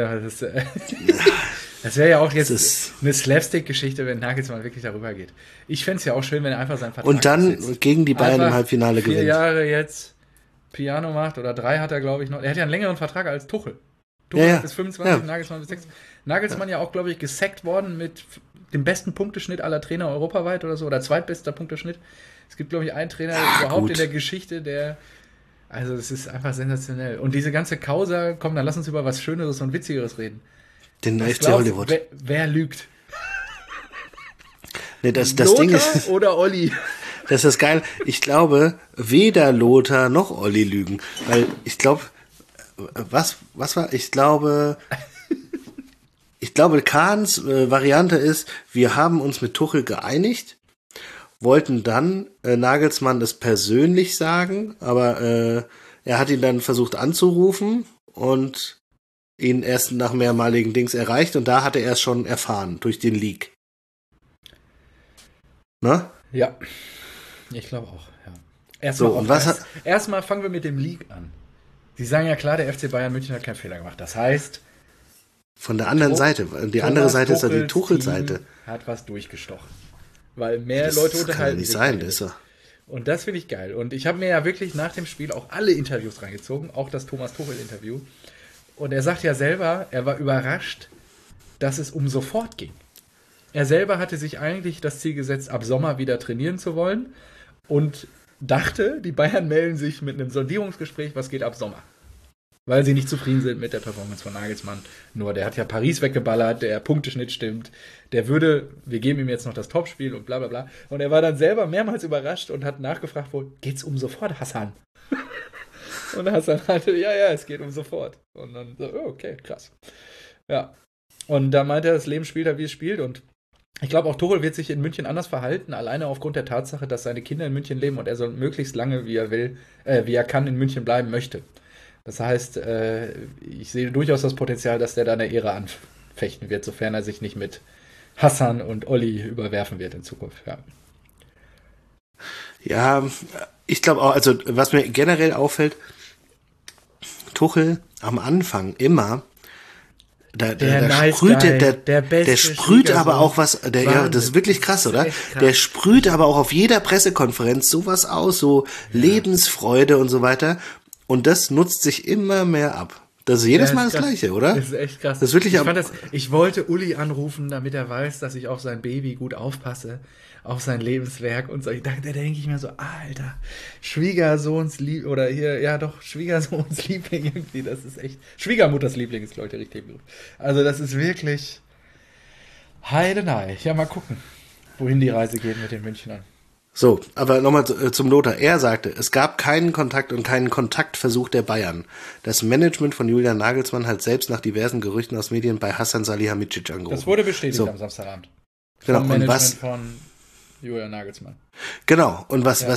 [SPEAKER 2] wäre ja auch jetzt eine Slapstick-Geschichte, wenn Nagelsmann wirklich darüber geht. Ich fände es ja auch schön, wenn er einfach seinen Vertrag
[SPEAKER 3] und dann gegen die Bayern im Halbfinale gewinnt.
[SPEAKER 2] 4 Jahre jetzt Piano macht, oder 3 hat er, glaube ich, noch. Er hat ja einen längeren Vertrag als Tuchel. Tuchel bis 25, Nagelsmann bis 6. Nagelsmann ja auch, glaube ich, gesackt worden mit dem besten Punkteschnitt aller Trainer europaweit oder so, oder zweitbester Punkteschnitt. Es gibt, glaube ich, einen Trainer überhaupt in der Geschichte, der... Also es ist einfach sensationell. Und diese ganze Causa, komm, dann lass uns über was Schöneres und Witzigeres reden.
[SPEAKER 3] Den FC Hollywood.
[SPEAKER 2] Wer lügt?
[SPEAKER 3] Nee, das
[SPEAKER 2] Lothar
[SPEAKER 3] Ding ist...
[SPEAKER 2] oder Olli?
[SPEAKER 3] Das ist geil. Ich glaube, weder Lothar noch Olli lügen. Weil ich glaube... Was war? Ich glaube, Kahns Variante ist, wir haben uns mit Tuchel geeinigt, wollten dann Nagelsmann das persönlich sagen, aber er hat ihn dann versucht anzurufen und ihn erst nach mehrmaligen Dings erreicht und da hat er es schon erfahren, durch den Leak. Na?
[SPEAKER 2] Ja, ich glaube auch, ja. Erstmal fangen wir mit dem Leak an. Sie sagen ja klar, der FC Bayern München hat keinen Fehler gemacht. Das heißt...
[SPEAKER 3] Von der anderen Seite. Die andere Seite ist ja die Tuchel-Seite.
[SPEAKER 2] Hat was durchgestochen. Weil mehr Leute unterhalten. Das kann ja
[SPEAKER 3] nicht sein, ist er.
[SPEAKER 2] Und das finde ich geil. Und ich habe mir ja wirklich nach dem Spiel auch alle Interviews reingezogen, auch das Thomas Tuchel-Interview. Und er sagt ja selber, er war überrascht, dass es um sofort ging. Er selber hatte sich eigentlich das Ziel gesetzt, ab Sommer wieder trainieren zu wollen. Und dachte, die Bayern melden sich mit einem Sondierungsgespräch, was geht ab Sommer. Weil sie nicht zufrieden sind mit der Performance von Nagelsmann. Nur, der hat ja Paris weggeballert, der Punkteschnitt stimmt. Wir geben ihm jetzt noch das Topspiel und bla bla bla. Und er war dann selber mehrmals überrascht und hat nachgefragt, geht's um sofort, Hassan? Und Hassan hatte, ja, es geht um sofort. Und dann so, okay, krass. Ja. Und da meinte er, das Leben spielt wie es spielt und ich glaube, auch Tuchel wird sich in München anders verhalten, alleine aufgrund der Tatsache, dass seine Kinder in München leben und er soll möglichst lange, wie er kann, in München bleiben möchte. Das heißt, ich sehe durchaus das Potenzial, dass der da eine Ehre anfechten wird, sofern er sich nicht mit Hassan und Olli überwerfen wird in Zukunft.
[SPEAKER 3] Ja, ich glaube auch, also was mir generell auffällt, Tuchel am Anfang immer... Der sprüht aber auch was, das ist wirklich krass, oder? Der sprüht aber auch auf jeder Pressekonferenz sowas aus, so Lebensfreude und so weiter. Und das nutzt sich immer mehr ab. Das ist jedes Mal das Gleiche, oder?
[SPEAKER 2] Das ist echt krass.
[SPEAKER 3] Das ist wirklich
[SPEAKER 2] ich wollte Uli anrufen, damit er weiß, dass ich auf sein Baby gut aufpasse, auf sein Lebenswerk und so. Da denke ich mir so, Alter, Schwiegersohns Liebling, oder hier, ja doch, Schwiegersohns Liebling irgendwie, das ist echt, Schwiegermutters Liebling ist, glaube ich, der richtige Begriff. Also das ist wirklich heidenei. Ja, mal gucken, wohin die Reise geht mit den Münchnern.
[SPEAKER 3] So, aber nochmal zum Lothar. Er sagte, es gab keinen Kontakt und keinen Kontaktversuch der Bayern. Das Management von Julian Nagelsmann hat selbst nach diversen Gerüchten aus Medien bei Hassan Salihamidzic angerufen.
[SPEAKER 2] Das wurde bestätigt am Samstagabend.
[SPEAKER 3] Genau,
[SPEAKER 2] vom Management von Julian Nagelsmann.
[SPEAKER 3] Genau, und was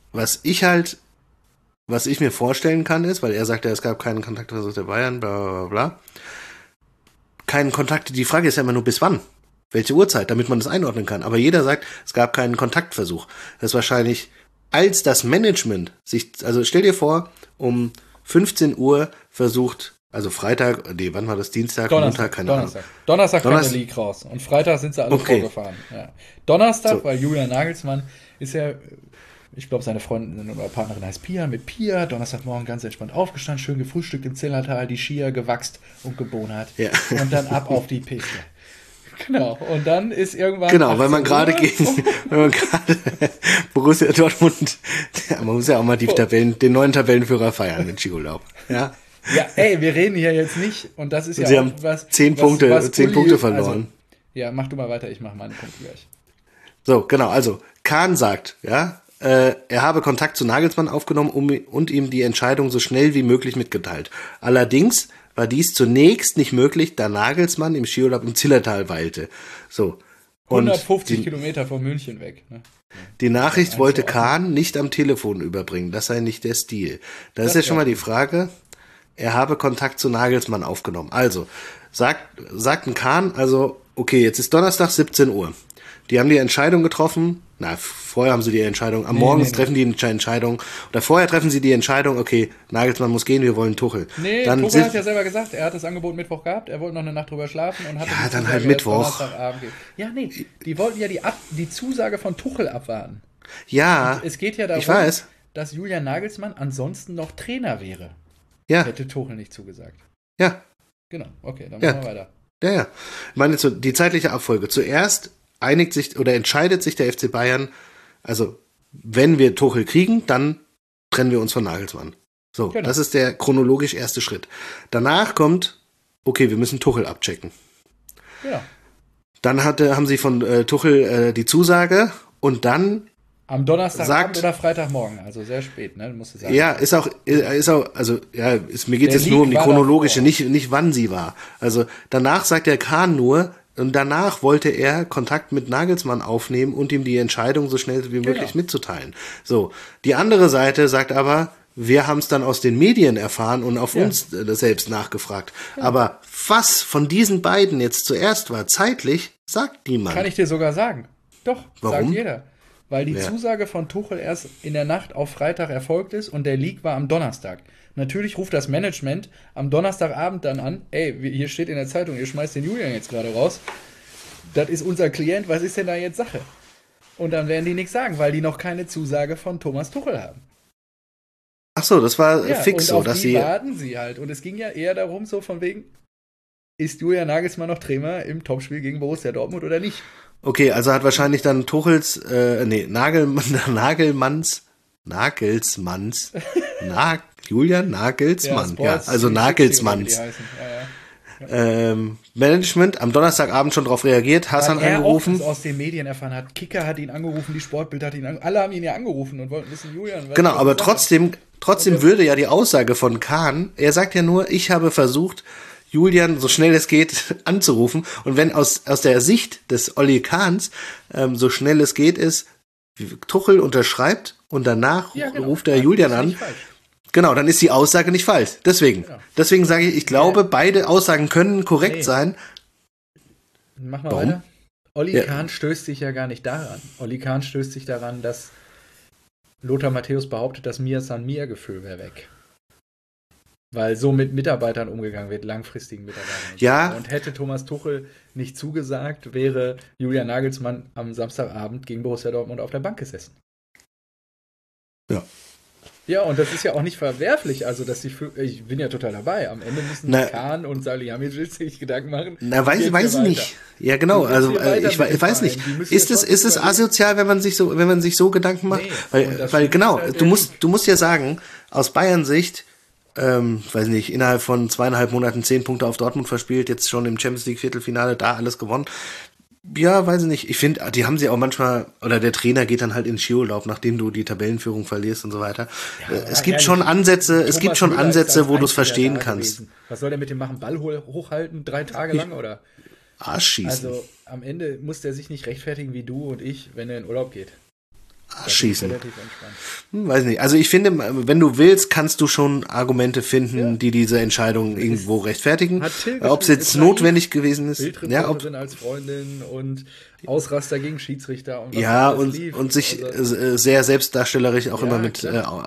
[SPEAKER 3] ich mir vorstellen kann ist, weil er sagte, es gab keinen Kontaktversuch der Bayern, bla bla bla. Keinen Kontakt, die Frage ist ja immer nur bis wann. Welche Uhrzeit, damit man das einordnen kann. Aber jeder sagt, es gab keinen Kontaktversuch. Das ist wahrscheinlich, als das Management also stell dir vor, um 15 Uhr versucht, also Freitag, wann war das? Dienstag, Montag, keine Ahnung.
[SPEAKER 2] Donnerstag kam der Leak raus. Und Freitag sind sie alle vorgefahren. Ja. Donnerstag, weil Julian Nagelsmann ist ja, ich glaube, seine Freundin oder Partnerin heißt Pia, mit Pia, Donnerstagmorgen ganz entspannt aufgestanden, schön gefrühstückt im Zillertal, die Skier gewachst und gebonert. Ja. Und dann ab auf die Piste. Genau, und dann ist irgendwann.
[SPEAKER 3] Genau, weil man gerade Borussia Dortmund, man muss ja auch mal den neuen Tabellenführer feiern mit Skiurlaub. Ja,
[SPEAKER 2] ey, wir reden hier jetzt nicht, und das ist
[SPEAKER 3] und ja auch was. 10 Punkte verloren.
[SPEAKER 2] Also, ja, mach du mal weiter, ich mach meine Punkte gleich.
[SPEAKER 3] So, genau, also Kahn sagt, er habe Kontakt zu Nagelsmann aufgenommen und ihm die Entscheidung so schnell wie möglich mitgeteilt. Allerdings war dies zunächst nicht möglich, da Nagelsmann im Skiurlaub im Zillertal weilte. So. Und
[SPEAKER 2] 150 Kilometer von München weg. Ne?
[SPEAKER 3] Die Nachricht wollte Kahn nicht am Telefon überbringen. Das sei nicht der Stil. Da ist ja schon mal die Frage, er habe Kontakt zu Nagelsmann aufgenommen. Also, sagten Kahn, also, okay, jetzt ist Donnerstag 17 Uhr. Die haben die Entscheidung getroffen, vorher haben sie die Entscheidung, treffen die Entscheidung, oder vorher treffen sie die Entscheidung, okay, Nagelsmann muss gehen, wir wollen Tuchel.
[SPEAKER 2] Nee, Tuchel hat ja selber gesagt, er hat das Angebot Mittwoch gehabt, er wollte noch eine Nacht drüber schlafen und hat
[SPEAKER 3] dann halt Mittwoch.
[SPEAKER 2] Ja, nee, die wollten ja die Zusage von Tuchel abwarten.
[SPEAKER 3] Ja,
[SPEAKER 2] und es geht ja darum, dass Julian Nagelsmann ansonsten noch Trainer wäre.
[SPEAKER 3] Ja.
[SPEAKER 2] Hätte Tuchel nicht zugesagt.
[SPEAKER 3] Ja.
[SPEAKER 2] Genau, okay, dann machen wir weiter.
[SPEAKER 3] Ja. Ich meine, die zeitliche Abfolge. Zuerst entscheidet sich der FC Bayern, also wenn wir Tuchel kriegen, dann trennen wir uns von Nagelsmann. So, genau. Das ist der chronologisch erste Schritt. Danach kommt, okay, wir müssen Tuchel abchecken.
[SPEAKER 2] Ja.
[SPEAKER 3] Dann haben sie von Tuchel die Zusage und dann
[SPEAKER 2] am Donnerstagabend oder Freitagmorgen, also sehr spät, ne? Musst du sagen.
[SPEAKER 3] Ja, mir geht es nur um die chronologische, nicht wann sie war. Also danach sagt der Kahn nur, und danach wollte er Kontakt mit Nagelsmann aufnehmen und ihm die Entscheidung so schnell wie möglich mitzuteilen. So, die andere Seite sagt aber, wir haben es dann aus den Medien erfahren und auf uns selbst nachgefragt. Ja. Aber was von diesen beiden jetzt zuerst war, zeitlich, sagt niemand.
[SPEAKER 2] Kann ich dir sogar sagen. Doch,
[SPEAKER 3] warum?
[SPEAKER 2] Sagt jeder. Weil die Zusage von Tuchel erst in der Nacht auf Freitag erfolgt ist und der Leak war am Donnerstag. Natürlich ruft das Management am Donnerstagabend dann an, ey, hier steht in der Zeitung, ihr schmeißt den Julian jetzt gerade raus. Das ist unser Klient, was ist denn da jetzt Sache? Und dann werden die nichts sagen, weil die noch keine Zusage von Thomas Tuchel haben.
[SPEAKER 3] Ach so, das war fix so, dass sie
[SPEAKER 2] warten sie halt. Und es ging ja eher darum, so von wegen, ist Julian Nagelsmann noch Trainer im Topspiel gegen Borussia Dortmund oder nicht?
[SPEAKER 3] Okay, also hat wahrscheinlich dann Tuchels, Julian Nagelsmann, also Nagelsmanns. Management am Donnerstagabend schon darauf reagiert, Hassan angerufen.
[SPEAKER 2] Auch das aus den Medien erfahren hat. Kicker hat ihn angerufen, die Sportbild hat ihn angerufen. Alle haben ihn ja angerufen und wollten wissen, Julian.
[SPEAKER 3] Genau, aber trotzdem würde ja die Aussage von Kahn, er sagt ja nur, ich habe versucht, Julian so schnell es geht anzurufen. Und wenn aus der Sicht des Olli Kahns so schnell es geht ist, Tuchel unterschreibt und danach ruft er Julian an. Genau, dann ist die Aussage nicht falsch. Deswegen sage ich glaube, beide Aussagen können korrekt sein.
[SPEAKER 2] Mach mal weiter. Olli Kahn stößt sich ja gar nicht daran. Olli Kahn stößt sich daran, dass Lothar Matthäus behauptet, das Mir-San-Mir-Gefühl wäre weg. Weil so mit Mitarbeitern umgegangen wird, langfristigen Mitarbeitern.
[SPEAKER 3] Ja.
[SPEAKER 2] Und hätte Thomas Tuchel nicht zugesagt, wäre Julian Nagelsmann am Samstagabend gegen Borussia Dortmund auf der Bank gesessen.
[SPEAKER 3] Ja.
[SPEAKER 2] Ja, und das ist ja auch nicht verwerflich, also dass ich bin ja total dabei. Am Ende müssen Kahn und Salihamidzic sich Gedanken machen.
[SPEAKER 3] Na, weiß ich nicht. Ja, genau, also ich weiß nicht. Ist es asozial, wenn man sich so Gedanken macht? Nee, weil genau, du musst ja sagen, aus Bayern Sicht, weiß nicht, innerhalb von 2,5 Monaten 10 Punkte auf Dortmund verspielt, jetzt schon im Champions League Viertelfinale, da alles gewonnen. Ja, weiß ich nicht. Ich finde, die haben sie auch manchmal, oder der Trainer geht dann halt in Skiurlaub, nachdem du die Tabellenführung verlierst und so weiter. Ja, es gibt schon Ansätze, wo du es verstehen kannst.
[SPEAKER 2] Gewesen. Was soll der mit dem machen? Ball hochhalten, 3 Tage lang, oder?
[SPEAKER 3] Arsch schießen.
[SPEAKER 2] Also, am Ende muss der sich nicht rechtfertigen wie du und ich, wenn er in Urlaub geht.
[SPEAKER 3] Schießen. Weiß nicht. Also ich finde, wenn du willst, kannst du schon Argumente finden, die diese Entscheidung irgendwo rechtfertigen. Ob es jetzt notwendig gewesen ist.
[SPEAKER 2] Sind als Freundin und Ausraster gegen Schiedsrichter. Und
[SPEAKER 3] und sich sehr selbstdarstellerisch auch immer mit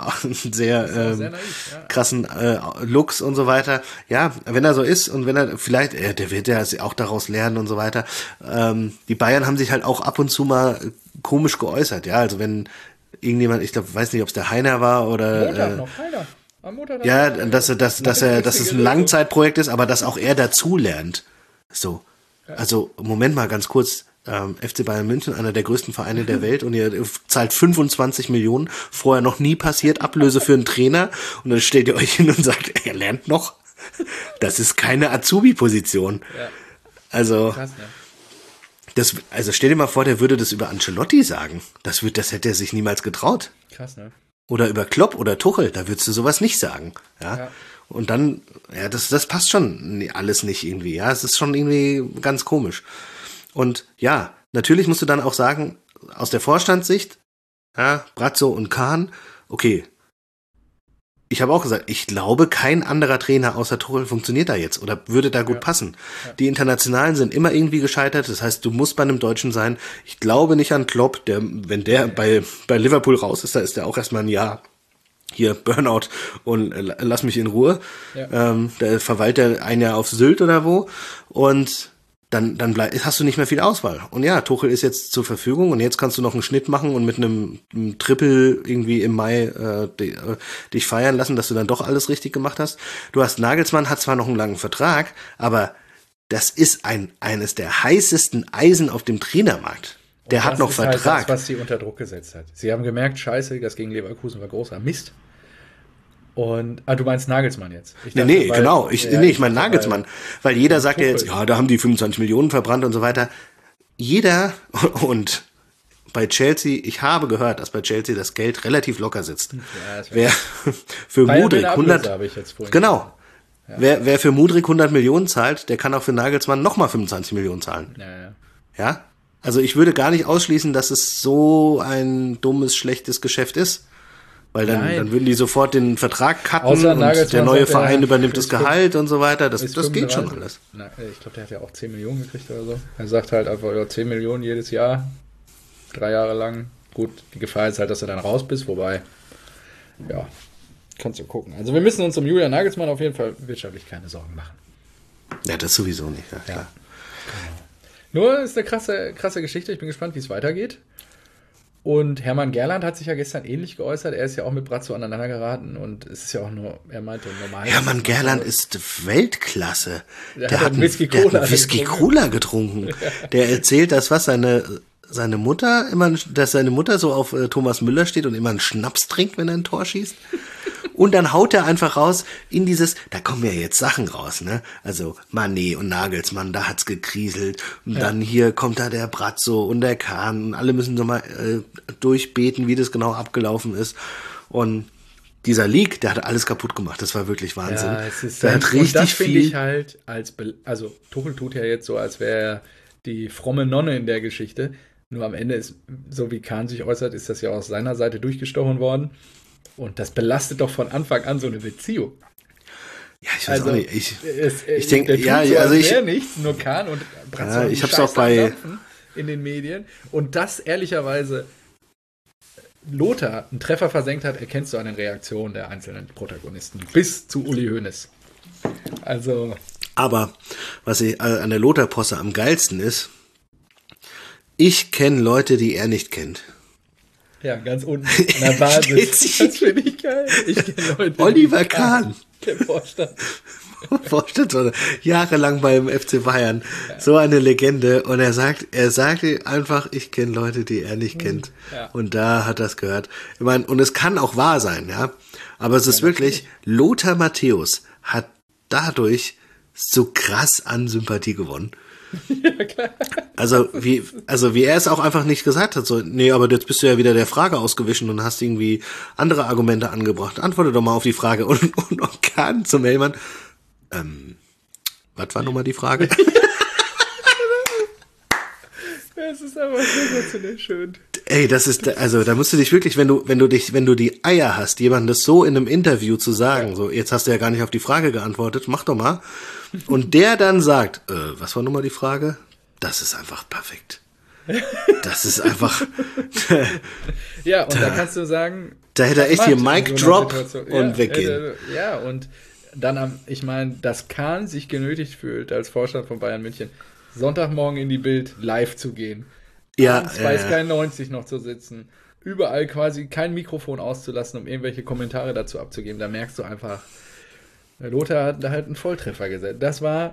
[SPEAKER 3] sehr krassen Looks und so weiter. Ja, wenn er so ist und wenn er vielleicht, der wird ja auch daraus lernen und so weiter. Die Bayern haben sich halt auch ab und zu komisch geäußert, ja, also wenn irgendjemand, ich glaube, weiß nicht, ob es der Heiner war oder
[SPEAKER 2] Montag noch, Heiner. Am Montag
[SPEAKER 3] ja, dass es ein Langzeitprojekt ist, aber dass auch er dazu lernt. So. Also, Moment mal ganz kurz, FC Bayern München, einer der größten Vereine der Welt, und ihr zahlt 25 Millionen, vorher noch nie passiert, Ablöse für einen Trainer, und dann stellt ihr euch hin und sagt, er lernt noch. Das ist keine Azubi-Position. Ja. Also krass, ne? Also stell dir mal vor, der würde das über Ancelotti sagen. Das hätte er sich niemals getraut.
[SPEAKER 2] Krass, ne?
[SPEAKER 3] Oder über Klopp oder Tuchel, da würdest du sowas nicht sagen. Ja. Und dann, ja, das passt schon alles nicht irgendwie. Ja, es ist schon irgendwie ganz komisch. Und ja, natürlich musst du dann auch sagen, aus der Vorstandssicht, ja, Brazzo und Kahn, okay. Ich habe auch gesagt, ich glaube, kein anderer Trainer außer Tuchel funktioniert da jetzt oder würde da gut passen. Ja. Die Internationalen sind immer irgendwie gescheitert. Das heißt, du musst bei einem Deutschen sein. Ich glaube nicht an Klopp, wenn der bei Liverpool raus ist, da ist der auch erstmal ein Jahr hier Burnout und lass mich in Ruhe. Ja. Da verweilt er ein Jahr auf Sylt oder wo, und dann hast du nicht mehr viel Auswahl. Und ja, Tuchel ist jetzt zur Verfügung, und jetzt kannst du noch einen Schnitt machen und mit einem Triple irgendwie im Mai dich feiern lassen, dass du dann doch alles richtig gemacht hast. Du hast Nagelsmann, hat zwar noch einen langen Vertrag, aber das ist eines der heißesten Eisen auf dem Trainermarkt. Der hat noch Vertrag. Das ist
[SPEAKER 2] das, was sie unter Druck gesetzt hat. Sie haben gemerkt, scheiße, das gegen Leverkusen war großer Mist. Und, du meinst Nagelsmann jetzt? Ich meine Nagelsmann. Weil jeder sagt ja jetzt, ja, da haben die 25 Millionen verbrannt und so weiter. Jeder, und bei Chelsea, ich habe gehört, dass bei Chelsea das Geld relativ locker sitzt. Ja, wer für Mudryk 100, genau. Ja. Wer für Mudryk 100 Millionen zahlt, der kann auch für Nagelsmann nochmal 25 Millionen zahlen. Ja? Also ich würde gar nicht ausschließen, dass es so ein dummes, schlechtes Geschäft ist. Weil dann würden die sofort den Vertrag cutten und der neue Verein übernimmt das Gehalt und so weiter. Das geht schon alles. Ich glaube, der hat ja auch 10 Millionen gekriegt oder so. Er sagt halt einfach, ja, 10 Millionen jedes Jahr, 3 Jahre lang. Gut, die Gefahr ist halt, dass du dann raus bist, wobei, ja, kannst du gucken. Also wir müssen uns um Julian Nagelsmann auf jeden Fall wirtschaftlich keine Sorgen machen.
[SPEAKER 3] Ja, das sowieso nicht, ja klar.
[SPEAKER 2] Genau. Nur ist eine krasse Geschichte. Ich bin gespannt, wie es weitergeht. Und Hermann Gerland hat sich ja gestern ähnlich geäußert. Er ist ja auch mit Brazzo aneinander geraten, und es ist ja auch nur, er meinte, normal.
[SPEAKER 3] Hermann Gerland ist Weltklasse.
[SPEAKER 2] Der hat einen Whisky
[SPEAKER 3] Cola getrunken. Der erzählt das, was seine Mutter dass seine Mutter so auf Thomas Müller steht und immer einen Schnaps trinkt, wenn er ein Tor schießt. Und dann haut er einfach raus in dieses, da kommen ja jetzt Sachen raus, ne? Also Mané und Nagelsmann, da hat's gekriselt. Und dann hier kommt da der Brazzo und der Kahn. Und alle müssen so mal durchbeten, wie das genau abgelaufen ist. Und dieser League, der hat alles kaputt gemacht. Das war wirklich Wahnsinn.
[SPEAKER 2] Ja, es ist hat richtig das finde ich halt also Tuchel tut ja jetzt so, als wäre er die fromme Nonne in der Geschichte. Nur am Ende ist, so wie Kahn sich äußert, ist das ja aus seiner Seite durchgestochen worden. Und das belastet doch von Anfang an so eine Beziehung.
[SPEAKER 3] Ja, ich weiß auch nicht. Ich denke, ja, so, also ich
[SPEAKER 2] nichts, nur Kahn und Brazzo.
[SPEAKER 3] Ja, ich hab's auch bei
[SPEAKER 2] in den Medien. Und das ehrlicherweise Lothar einen Treffer versenkt hat, erkennst du an den Reaktionen der einzelnen Protagonisten. Bis zu Uli Hoeneß. Also.
[SPEAKER 3] Aber was an der Lothar-Posse am geilsten ist, ich kenne Leute, die er nicht kennt.
[SPEAKER 2] Ja, ganz unten an der Basis. Das finde ich geil. Ich kenne Leute.
[SPEAKER 3] Oliver Kahn.
[SPEAKER 2] Der Vorstand.
[SPEAKER 3] Jahrelang beim FC Bayern. Ja. So eine Legende. Und er sagt einfach, ich kenne Leute, die er nicht kennt. Ja. Und da hat das gehört. Ich meine, und es kann auch wahr sein, ja. Aber es ist wirklich, Lothar Matthäus hat dadurch so krass an Sympathie gewonnen. Ja, klar. Also wie er es auch einfach nicht gesagt hat, so, nee, aber jetzt bist du ja wieder der Frage ausgewichen und hast irgendwie andere Argumente angebracht. Antworte doch mal auf die Frage. Und Kahn zum Hellmann, was war nochmal die Frage?
[SPEAKER 2] Das ist aber sensationell schön.
[SPEAKER 3] Ey, das ist, also da musst du dich wirklich, wenn du die Eier hast, jemandem das so in einem Interview zu sagen, so, jetzt hast du ja gar nicht auf die Frage geantwortet, mach doch mal. Und der dann sagt, was war nochmal die Frage? Das ist einfach perfekt. Das ist einfach.
[SPEAKER 2] Ja, und da kannst du sagen.
[SPEAKER 3] Da hätte er echt hier Mic Drop und weggehen.
[SPEAKER 2] Ja, und dann, ich meine, dass Kahn sich genötigt fühlt, als Vorstand von Bayern München, Sonntagmorgen in die Bild live zu gehen.
[SPEAKER 3] Ja.
[SPEAKER 2] Bei Sky 90 noch zu sitzen. Überall quasi kein Mikrofon auszulassen, um irgendwelche Kommentare dazu abzugeben. Da merkst du einfach, Lothar hat da halt einen Volltreffer gesetzt. Das war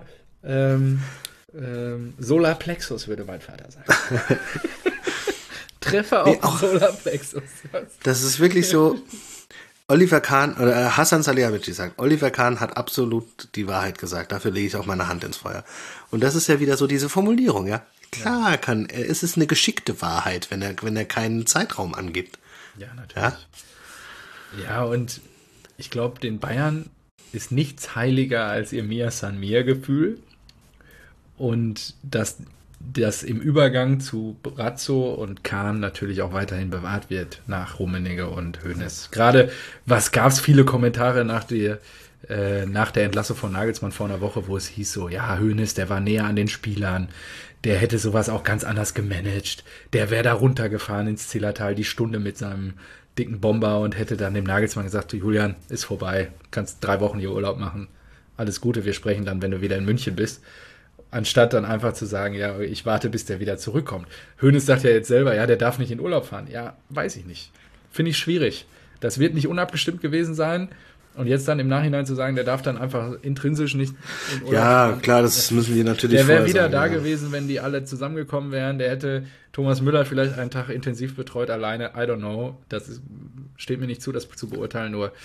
[SPEAKER 2] Solarplexus, würde mein Vater sagen. Treffer auf Solarplexus.
[SPEAKER 3] Das ist wirklich so. Oliver Kahn, oder Hasan Salihamidzic sagt, Oliver Kahn hat absolut die Wahrheit gesagt. Dafür lege ich auch meine Hand ins Feuer. Und das ist ja wieder so diese Formulierung, ja. Klar es ist eine geschickte Wahrheit, wenn er keinen Zeitraum angibt.
[SPEAKER 2] Ja, natürlich. Ja, und ich glaube, den Bayern ist nichts heiliger als ihr Mia San Mir Gefühl. Und dass das im Übergang zu Brazzo und Kahn natürlich auch weiterhin bewahrt wird nach Rummenigge und Hoeneß. Gerade, gab es viele Kommentare nach der Entlassung von Nagelsmann vor einer Woche, wo es hieß so, ja, Hoeneß, der war näher an den Spielern, der hätte sowas auch ganz anders gemanagt, der wäre da runtergefahren ins Zillertal die Stunde mit seinem dicken Bomber und hätte dann dem Nagelsmann gesagt, du Julian, ist vorbei, kannst 3 Wochen hier Urlaub machen, alles Gute, wir sprechen dann, wenn du wieder in München bist. Anstatt dann einfach zu sagen, ja, ich warte, bis der wieder zurückkommt. Hoeneß sagt ja jetzt selber, ja, der darf nicht in Urlaub fahren. Ja, weiß ich nicht. Finde ich schwierig. Das wird nicht unabgestimmt gewesen sein. Und jetzt dann im Nachhinein zu sagen, der darf dann einfach intrinsisch nicht in Urlaub fahren.
[SPEAKER 3] Ja, klar, das müssen die natürlich
[SPEAKER 2] Der wäre wieder da gewesen, wenn die alle zusammengekommen wären. Der hätte Thomas Müller vielleicht einen Tag intensiv betreut alleine. I don't know. Steht mir nicht zu, das zu beurteilen, nur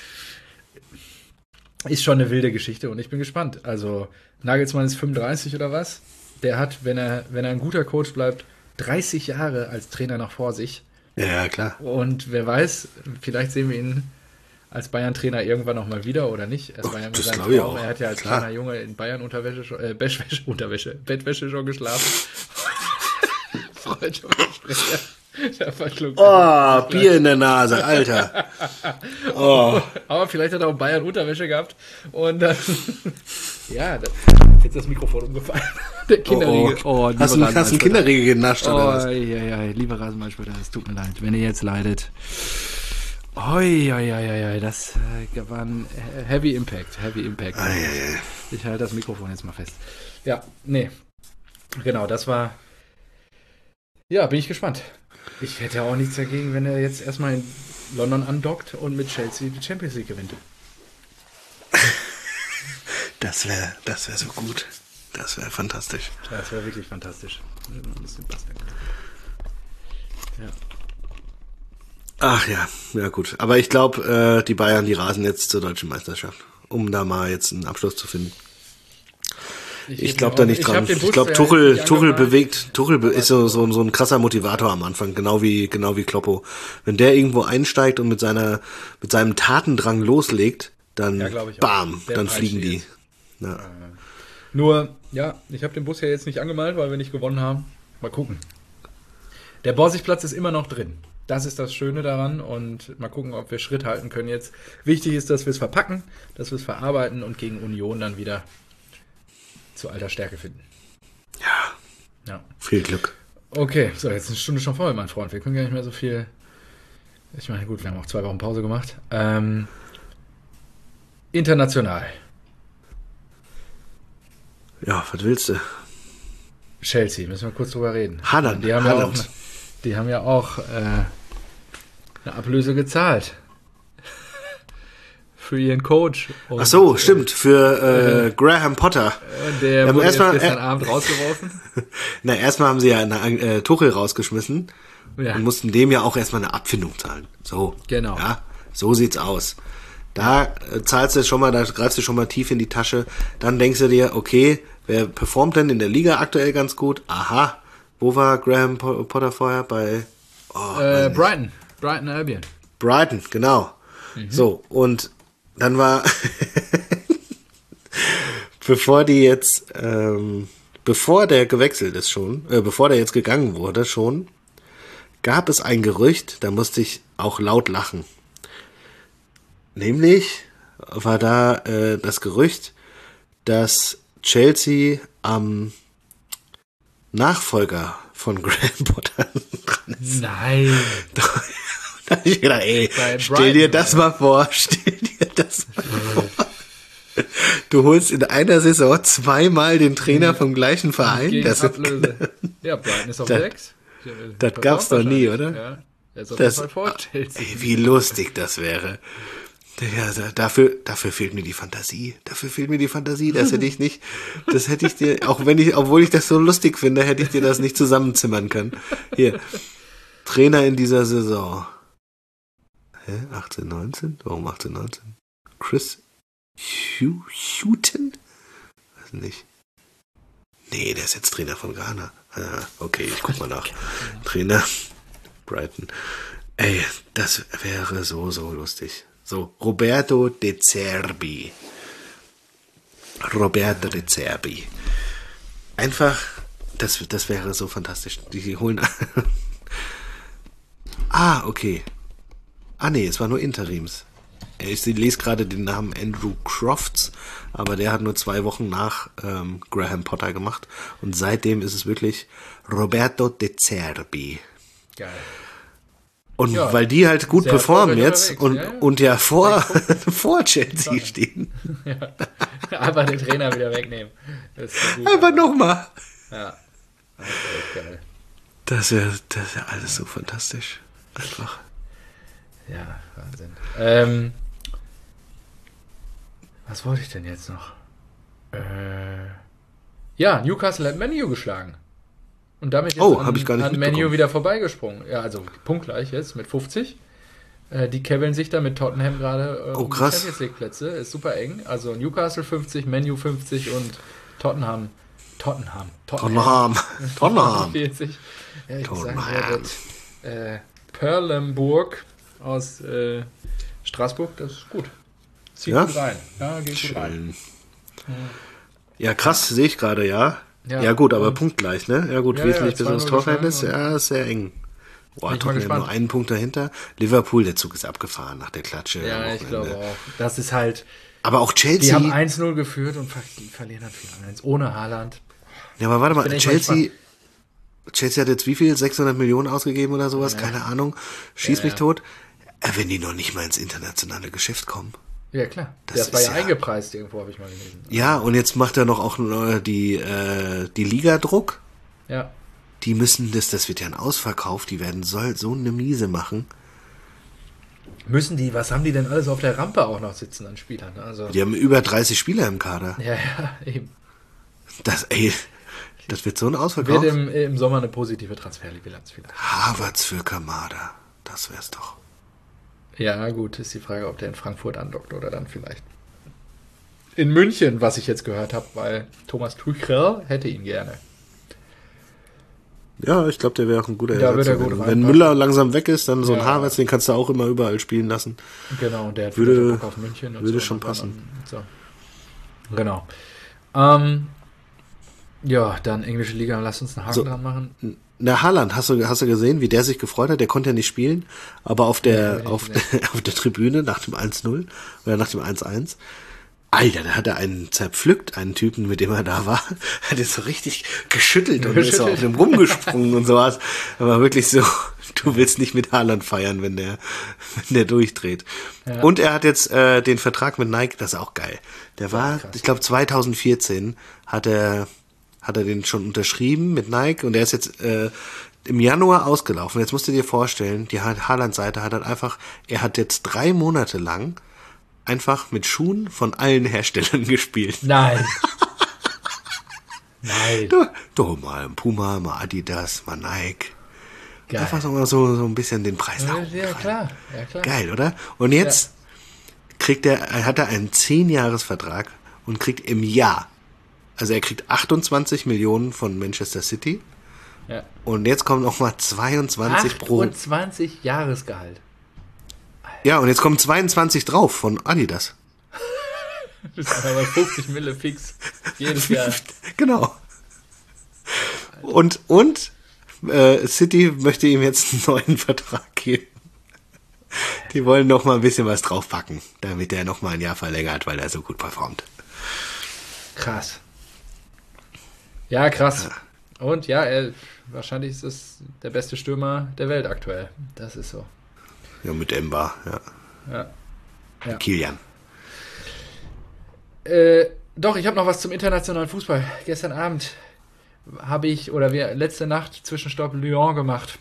[SPEAKER 2] ist schon eine wilde Geschichte und ich bin gespannt. Also Nagelsmann ist 35 oder was? Der hat, wenn er ein guter Coach bleibt, 30 Jahre als Trainer noch vor sich.
[SPEAKER 3] Ja, klar.
[SPEAKER 2] Und wer weiß, vielleicht sehen wir ihn als Bayern-Trainer irgendwann noch mal wieder oder nicht. Er hat ja als kleiner Junge in Bayern Bettwäsche schon geschlafen.
[SPEAKER 3] Bier in der Nase, Alter.
[SPEAKER 2] Oh. Aber vielleicht hat er auch Bayern Unterwäsche gehabt. Und dann, jetzt das Mikrofon umgefallen. Der Kinderriegel.
[SPEAKER 3] Hast du einen Kinderriegel genascht oder was?
[SPEAKER 2] Ja, lieber Rasenballspieler, es tut mir leid, wenn ihr jetzt leidet. Das war ein Heavy Impact. Ich halte das Mikrofon jetzt mal fest. Ja, nee. Genau, das war. Ja, bin ich gespannt. Ich hätte auch nichts dagegen, wenn er jetzt erstmal in London andockt und mit Chelsea die Champions League gewinnt.
[SPEAKER 3] Das wäre so gut. Das wäre fantastisch.
[SPEAKER 2] Das wäre wirklich fantastisch. Ja.
[SPEAKER 3] Ach ja, gut. Aber ich glaube, die Bayern, die rasen jetzt zur deutschen Meisterschaft, um da mal jetzt einen Abschluss zu finden. Ich glaube da nicht dran. Ich glaube, Tuchel ist so ein krasser Motivator am Anfang, genau wie Kloppo. Wenn der irgendwo einsteigt und mit seinem Tatendrang loslegt, dann bam, dann fliegen die. Ja.
[SPEAKER 2] Nur, ich habe den Bus ja jetzt nicht angemalt, weil wir nicht gewonnen haben. Mal gucken. Der Borsigplatz ist immer noch drin. Das ist das Schöne daran und mal gucken, ob wir Schritt halten können jetzt. Wichtig ist, dass wir es verpacken, dass wir es verarbeiten und gegen Union dann wieder zu alter Stärke finden.
[SPEAKER 3] Ja. Viel Glück.
[SPEAKER 2] Okay, so, jetzt ist eine Stunde schon voll, mein Freund. Wir können gar nicht mehr so viel. Ich meine, gut, wir haben auch 2 Wochen Pause gemacht. International.
[SPEAKER 3] Ja, was willst du?
[SPEAKER 2] Chelsea, müssen wir kurz drüber reden.
[SPEAKER 3] Haaland.
[SPEAKER 2] Die haben ja auch eine Ablöse gezahlt. Für ihren Coach.
[SPEAKER 3] Und, ach so, stimmt, für Graham Potter.
[SPEAKER 2] Der wurde gestern Abend rausgeworfen.
[SPEAKER 3] Na, erstmal haben sie ja Tuchel rausgeschmissen und mussten dem ja auch erstmal eine Abfindung zahlen. So.
[SPEAKER 2] Genau.
[SPEAKER 3] Ja, so sieht's aus. Da zahlst du schon mal, da greifst du schon mal tief in die Tasche. Dann denkst du dir, okay, wer performt denn in der Liga aktuell ganz gut? Aha, wo war Graham Potter vorher? Bei
[SPEAKER 2] Brighton Albion.
[SPEAKER 3] Brighton, genau. So, und dann war, bevor der jetzt gegangen wurde schon, gab es ein Gerücht, da musste ich auch laut lachen. Nämlich war da das Gerücht, dass Chelsea am Nachfolger von Graham Potter dran ist.
[SPEAKER 2] Nein.
[SPEAKER 3] Da hab ich gedacht, ey, stell dir das mal vor. Du holst in einer Saison zweimal den Trainer vom gleichen Verein.
[SPEAKER 2] Das ja, Brighton ist auf 6.
[SPEAKER 3] Das gab's doch nie, oder?
[SPEAKER 2] Ja, das ist auf jeden Fall vor Chelsea.
[SPEAKER 3] Ey, wie lustig das wäre. Ja, dafür fehlt mir die Fantasie. Das hätte ich nicht, das hätte ich dir, obwohl ich das so lustig finde, hätte ich dir das nicht zusammenzimmern können. Hier. Trainer in dieser Saison. 18, 19? Warum 18, 19? Chris Hughton? Weiß nicht. Nee, der ist jetzt Trainer von Ghana. Okay, ich guck mal nach. Trainer Brighton. Ey, das wäre so lustig. So, Roberto De Zerbi. Einfach, das wäre so fantastisch. Die holen... okay. Nee, es war nur Interims. Ich lese gerade den Namen Andrew Crofts, aber der hat nur 2 Wochen nach Graham Potter gemacht. Und seitdem ist es wirklich Roberto De Zerbi.
[SPEAKER 2] Geil.
[SPEAKER 3] Und ja, weil die halt gut performen jetzt und ja vor Chelsea stehen.
[SPEAKER 2] Ja. Einfach den Trainer wieder wegnehmen.
[SPEAKER 3] Einfach nochmal.
[SPEAKER 2] Ja. Das ist echt geil.
[SPEAKER 3] Das wäre alles so fantastisch. Einfach.
[SPEAKER 2] Ja, Wahnsinn. Was wollte ich denn jetzt noch? Ja, Newcastle hat Man U geschlagen. Und damit jetzt
[SPEAKER 3] hab ich gar nicht
[SPEAKER 2] an Man U wieder vorbeigesprungen. Ja, also punktgleich jetzt mit 50. Die kebbeln sich da mit Tottenham gerade
[SPEAKER 3] um die
[SPEAKER 2] Champions League Plätze. Ist super eng. Also Newcastle 50, Man U 50 und Tottenham 40. Ja, ich muss sagen, Perlenburg aus Straßburg, das ist gut. Zieht gut rein. Ja, geht gut rein.
[SPEAKER 3] Ja, krass, sehe ich gerade, ja. Ja gut, aber punktgleich, ne? Ja gut, wesentlich besseres Torverhältnis. Ja, ist sehr eng. Boah, Tottenham nur einen Punkt dahinter. Liverpool, der Zug ist abgefahren nach der Klatsche.
[SPEAKER 2] Ja, ich glaube auch. Das ist halt...
[SPEAKER 3] Aber auch Chelsea...
[SPEAKER 2] Die haben 1-0 geführt und verlieren dann 4-1 ohne Haaland.
[SPEAKER 3] Ja, aber warte mal, Chelsea hat jetzt wie viel? 600 Millionen ausgegeben oder sowas? Ja. Keine Ahnung. Schieß mich tot. Wenn die noch nicht mal ins internationale Geschäft kommen.
[SPEAKER 2] Ja, klar. Das war ja eingepreist irgendwo, habe ich mal gelesen.
[SPEAKER 3] Ja, und jetzt macht er noch auch die Liga Druck.
[SPEAKER 2] Ja.
[SPEAKER 3] Die müssen das wird ja ein Ausverkauf, die werden so eine Miese machen.
[SPEAKER 2] Was haben die denn alles auf der Rampe auch noch sitzen an Spielern? Also,
[SPEAKER 3] die haben über 30 Spieler im Kader.
[SPEAKER 2] Ja, eben.
[SPEAKER 3] Das wird so ein Ausverkauf.
[SPEAKER 2] Wird im Sommer eine positive Transferbilanz vielleicht.
[SPEAKER 3] Havertz für Kamada, das wär's doch.
[SPEAKER 2] Ja, gut, ist die Frage, ob der in Frankfurt andockt oder dann vielleicht in München, was ich jetzt gehört habe, weil Thomas Tuchel hätte ihn gerne.
[SPEAKER 3] Ja, ich glaube, der wäre auch ein guter Ersatz. Wenn Müller langsam weg ist, dann so ein Havertz, den kannst du auch immer überall spielen lassen.
[SPEAKER 2] Genau, und der hat
[SPEAKER 3] würde
[SPEAKER 2] Bock auf München. Und
[SPEAKER 3] würde
[SPEAKER 2] so
[SPEAKER 3] schon passen.
[SPEAKER 2] So. Genau. Ja, dann englische Liga, lass uns einen Haken dran machen.
[SPEAKER 3] Na, Haaland, hast du gesehen, wie der sich gefreut hat? Der konnte ja nicht spielen, aber auf der Tribüne nach dem 1-0 oder nach dem 1-1, Alter, da hat er einen zerpflückt, einen Typen, mit dem er da war, hat er so richtig geschüttelt und ist so auf dem rumgesprungen und sowas. Aber wirklich so, du willst nicht mit Haaland feiern, wenn der durchdreht. Ja. Und er hat jetzt den Vertrag mit Nike, das ist auch geil. Der war, ich glaube 2014 hat er den schon unterschrieben mit Nike und er ist jetzt im Januar ausgelaufen. Jetzt musst du dir vorstellen, die Haaland-Seite hat halt einfach, er hat jetzt 3 Monate lang einfach mit Schuhen von allen Herstellern gespielt.
[SPEAKER 2] Nein. Nein.
[SPEAKER 3] Du, mal Puma, mal Adidas, mal Nike.
[SPEAKER 2] Geil.
[SPEAKER 3] Einfach so ein bisschen den Preis nach oben.
[SPEAKER 2] Ja, klar.
[SPEAKER 3] Geil, oder? Und jetzt hat er einen 10-Jahres-Vertrag und kriegt im Jahr, also er kriegt 28 Millionen von Manchester City.
[SPEAKER 2] Ja.
[SPEAKER 3] Und jetzt kommen noch mal 22 pro.
[SPEAKER 2] 28 Jahresgehalt.
[SPEAKER 3] Ja, und jetzt kommen 22 drauf von Adidas.
[SPEAKER 2] Das ist aber 50 Mille fix. Jedes Jahr.
[SPEAKER 3] Genau. Und City möchte ihm jetzt einen neuen Vertrag geben. Die wollen noch mal ein bisschen was draufpacken, damit er noch mal ein Jahr verlängert, weil er so gut performt.
[SPEAKER 2] Krass. Ja, krass. Ja. Und ja, wahrscheinlich ist es der beste Stürmer der Welt aktuell. Das ist so.
[SPEAKER 3] Ja, mit Emba,
[SPEAKER 2] ja.
[SPEAKER 3] Kilian.
[SPEAKER 2] Doch, ich habe noch was zum internationalen Fußball. Gestern Abend letzte Nacht Zwischenstopp Lyon gemacht.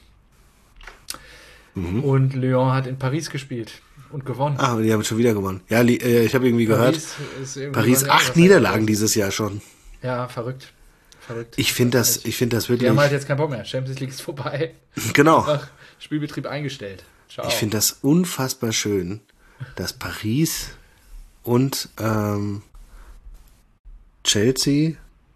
[SPEAKER 2] Und Lyon hat in Paris gespielt und gewonnen.
[SPEAKER 3] Ah, und die haben schon wieder gewonnen. Ja, ich habe irgendwie gehört, Paris 8 Niederlagen dieses Jahr schon.
[SPEAKER 2] Ja, verrückt.
[SPEAKER 3] Ich finde das wirklich...
[SPEAKER 2] Die haben halt jetzt keinen Bock mehr. Champions League ist vorbei.
[SPEAKER 3] Genau.
[SPEAKER 2] Einfach Spielbetrieb eingestellt. Ciao.
[SPEAKER 3] Ich finde das unfassbar schön, dass Paris und Chelsea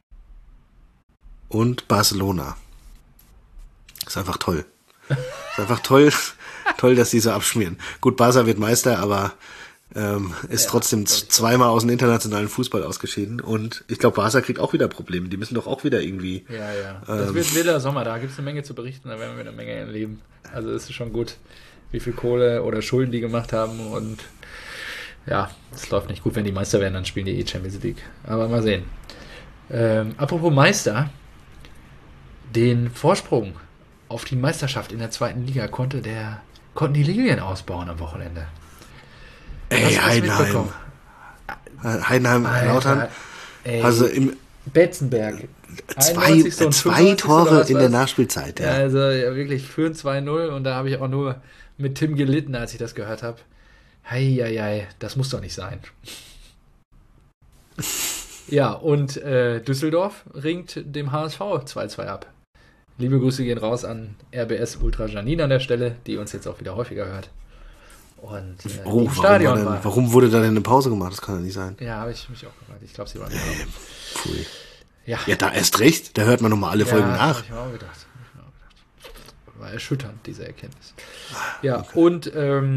[SPEAKER 3] und Barcelona. Ist einfach toll. Ist einfach toll, dass die so abschmieren. Gut, Barca wird Meister, aber ist trotzdem zweimal aus dem internationalen Fußball ausgeschieden. Und ich glaube, Barca kriegt auch wieder Probleme. Die müssen doch auch wieder irgendwie...
[SPEAKER 2] Ja. Das wird wilder Sommer. Da gibt es eine Menge zu berichten. Da werden wir eine Menge erleben. Also es ist schon gut, wie viel Kohle oder Schulden die gemacht haben. Und ja, es läuft nicht gut. Wenn die Meister werden, dann spielen die Champions League. Aber mal sehen. Apropos Meister. Den Vorsprung auf die Meisterschaft in der 2. Liga konnten die Lilien ausbauen am Wochenende.
[SPEAKER 3] Ey, Heidenheim, Lautern. Also im
[SPEAKER 2] Betzenberg.
[SPEAKER 3] 2 Tore in der Nachspielzeit. Ja.
[SPEAKER 2] Also ja, wirklich führen 2-0 und da habe ich auch nur mit Tim gelitten, als ich das gehört habe. Heieiei, das muss doch nicht sein. Ja, und Düsseldorf ringt dem HSV 2-2 ab. Liebe Grüße gehen raus an RBS Ultra Janine an der Stelle, die uns jetzt auch wieder häufiger hört. Und im Stadion war.
[SPEAKER 3] Warum wurde da denn eine Pause gemacht? Das kann ja nicht sein.
[SPEAKER 2] Ja, habe ich mich auch gefragt. Ich glaube, sie waren
[SPEAKER 3] Pfui. Ja, da erst recht. Da hört man nochmal alle Folgen nach.
[SPEAKER 2] Habe ich mir auch gedacht. War erschütternd, diese Erkenntnis. Ja, okay. Und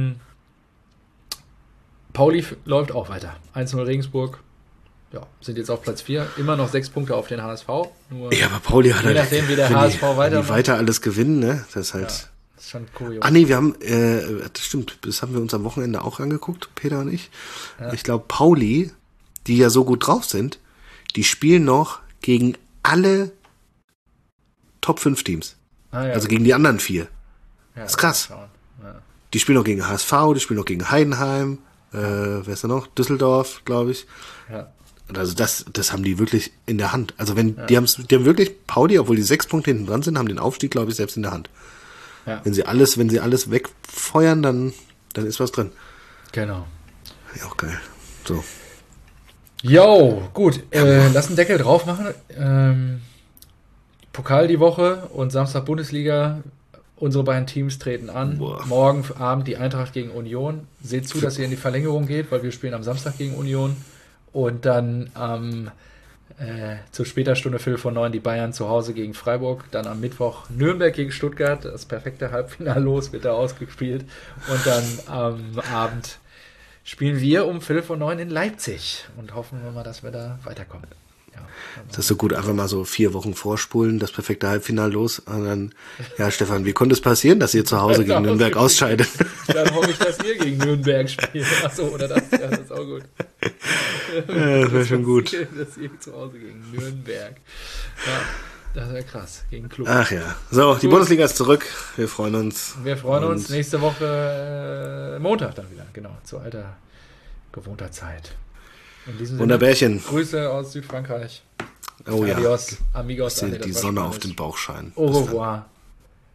[SPEAKER 2] Pauli läuft auch weiter. 1-0 Regensburg. Ja, sind jetzt auf Platz 4. Immer noch 6 Punkte auf den HSV.
[SPEAKER 3] Ja, aber Pauli hat
[SPEAKER 2] je nachdem, wie der HSV weitermacht.
[SPEAKER 3] Die weiter alles gewinnen, ne? Das ist halt...
[SPEAKER 2] Ja, das ist schon kurios.
[SPEAKER 3] Ah, nee, wir haben... das stimmt, das haben wir uns am Wochenende auch angeguckt, Peter und ich. Ja. Ich glaube, Pauli, die ja so gut drauf sind, die spielen noch gegen alle Top 5 Teams.
[SPEAKER 2] Ah, ja,
[SPEAKER 3] also gegen die anderen 4.
[SPEAKER 2] Ja,
[SPEAKER 3] das ist krass.
[SPEAKER 2] Ja.
[SPEAKER 3] Die spielen noch gegen HSV, die spielen noch gegen Heidenheim, wer ist da noch? Düsseldorf, glaube ich.
[SPEAKER 2] Ja.
[SPEAKER 3] Also das haben die wirklich in der Hand. Also die haben wirklich Pauli, obwohl die 6 Punkte hinten dran sind, haben den Aufstieg, glaube ich, selbst in der Hand.
[SPEAKER 2] Ja.
[SPEAKER 3] Wenn sie alles wegfeuern, dann ist was drin.
[SPEAKER 2] Genau.
[SPEAKER 3] Ja, auch geil. So.
[SPEAKER 2] Jo, gut. Lass einen Deckel drauf machen. Pokal die Woche und Samstag Bundesliga. Unsere beiden Teams treten an.
[SPEAKER 3] Boah.
[SPEAKER 2] Morgen Abend die Eintracht gegen Union. Seht zu, dass ihr in die Verlängerung geht, weil wir spielen am Samstag gegen Union. Und dann zur später Stunde 5:09 die Bayern zu Hause gegen Freiburg. Dann am Mittwoch Nürnberg gegen Stuttgart. Das perfekte Halbfinale los wird da ausgespielt. Und dann am Abend spielen wir um 5:09 in Leipzig. Und hoffen wir mal, dass wir da weiterkommen. Ja,
[SPEAKER 3] das ist so gut, einfach mal so 4 Wochen vorspulen, das perfekte Halbfinale los. Und dann, ja, Stefan, wie konnte es passieren, dass ihr zu Hause gegen Nürnberg ausscheidet?
[SPEAKER 2] Dann hoffe ich, dass ihr gegen Nürnberg spielt. Achso, oder das? Ja, das ist auch gut.
[SPEAKER 3] Ja, das wäre schon gut.
[SPEAKER 2] Dass ihr zu Hause gegen Nürnberg. Ja, das wäre krass. Gegen Klub.
[SPEAKER 3] Ach ja. So, die Bundesliga ist zurück. Wir freuen uns.
[SPEAKER 2] Wir freuen uns. Nächste Woche Montag dann wieder. Genau, zu alter gewohnter Zeit. In diesem Sinne,
[SPEAKER 3] Wunderbärchen.
[SPEAKER 2] Grüße aus Südfrankreich.
[SPEAKER 3] Oh
[SPEAKER 2] Adios,
[SPEAKER 3] ja.
[SPEAKER 2] Amigos.
[SPEAKER 3] Die Sonne auf den Bauch scheinen.
[SPEAKER 2] Au revoir.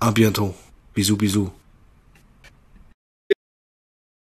[SPEAKER 3] À bientôt. Bisous, bisous.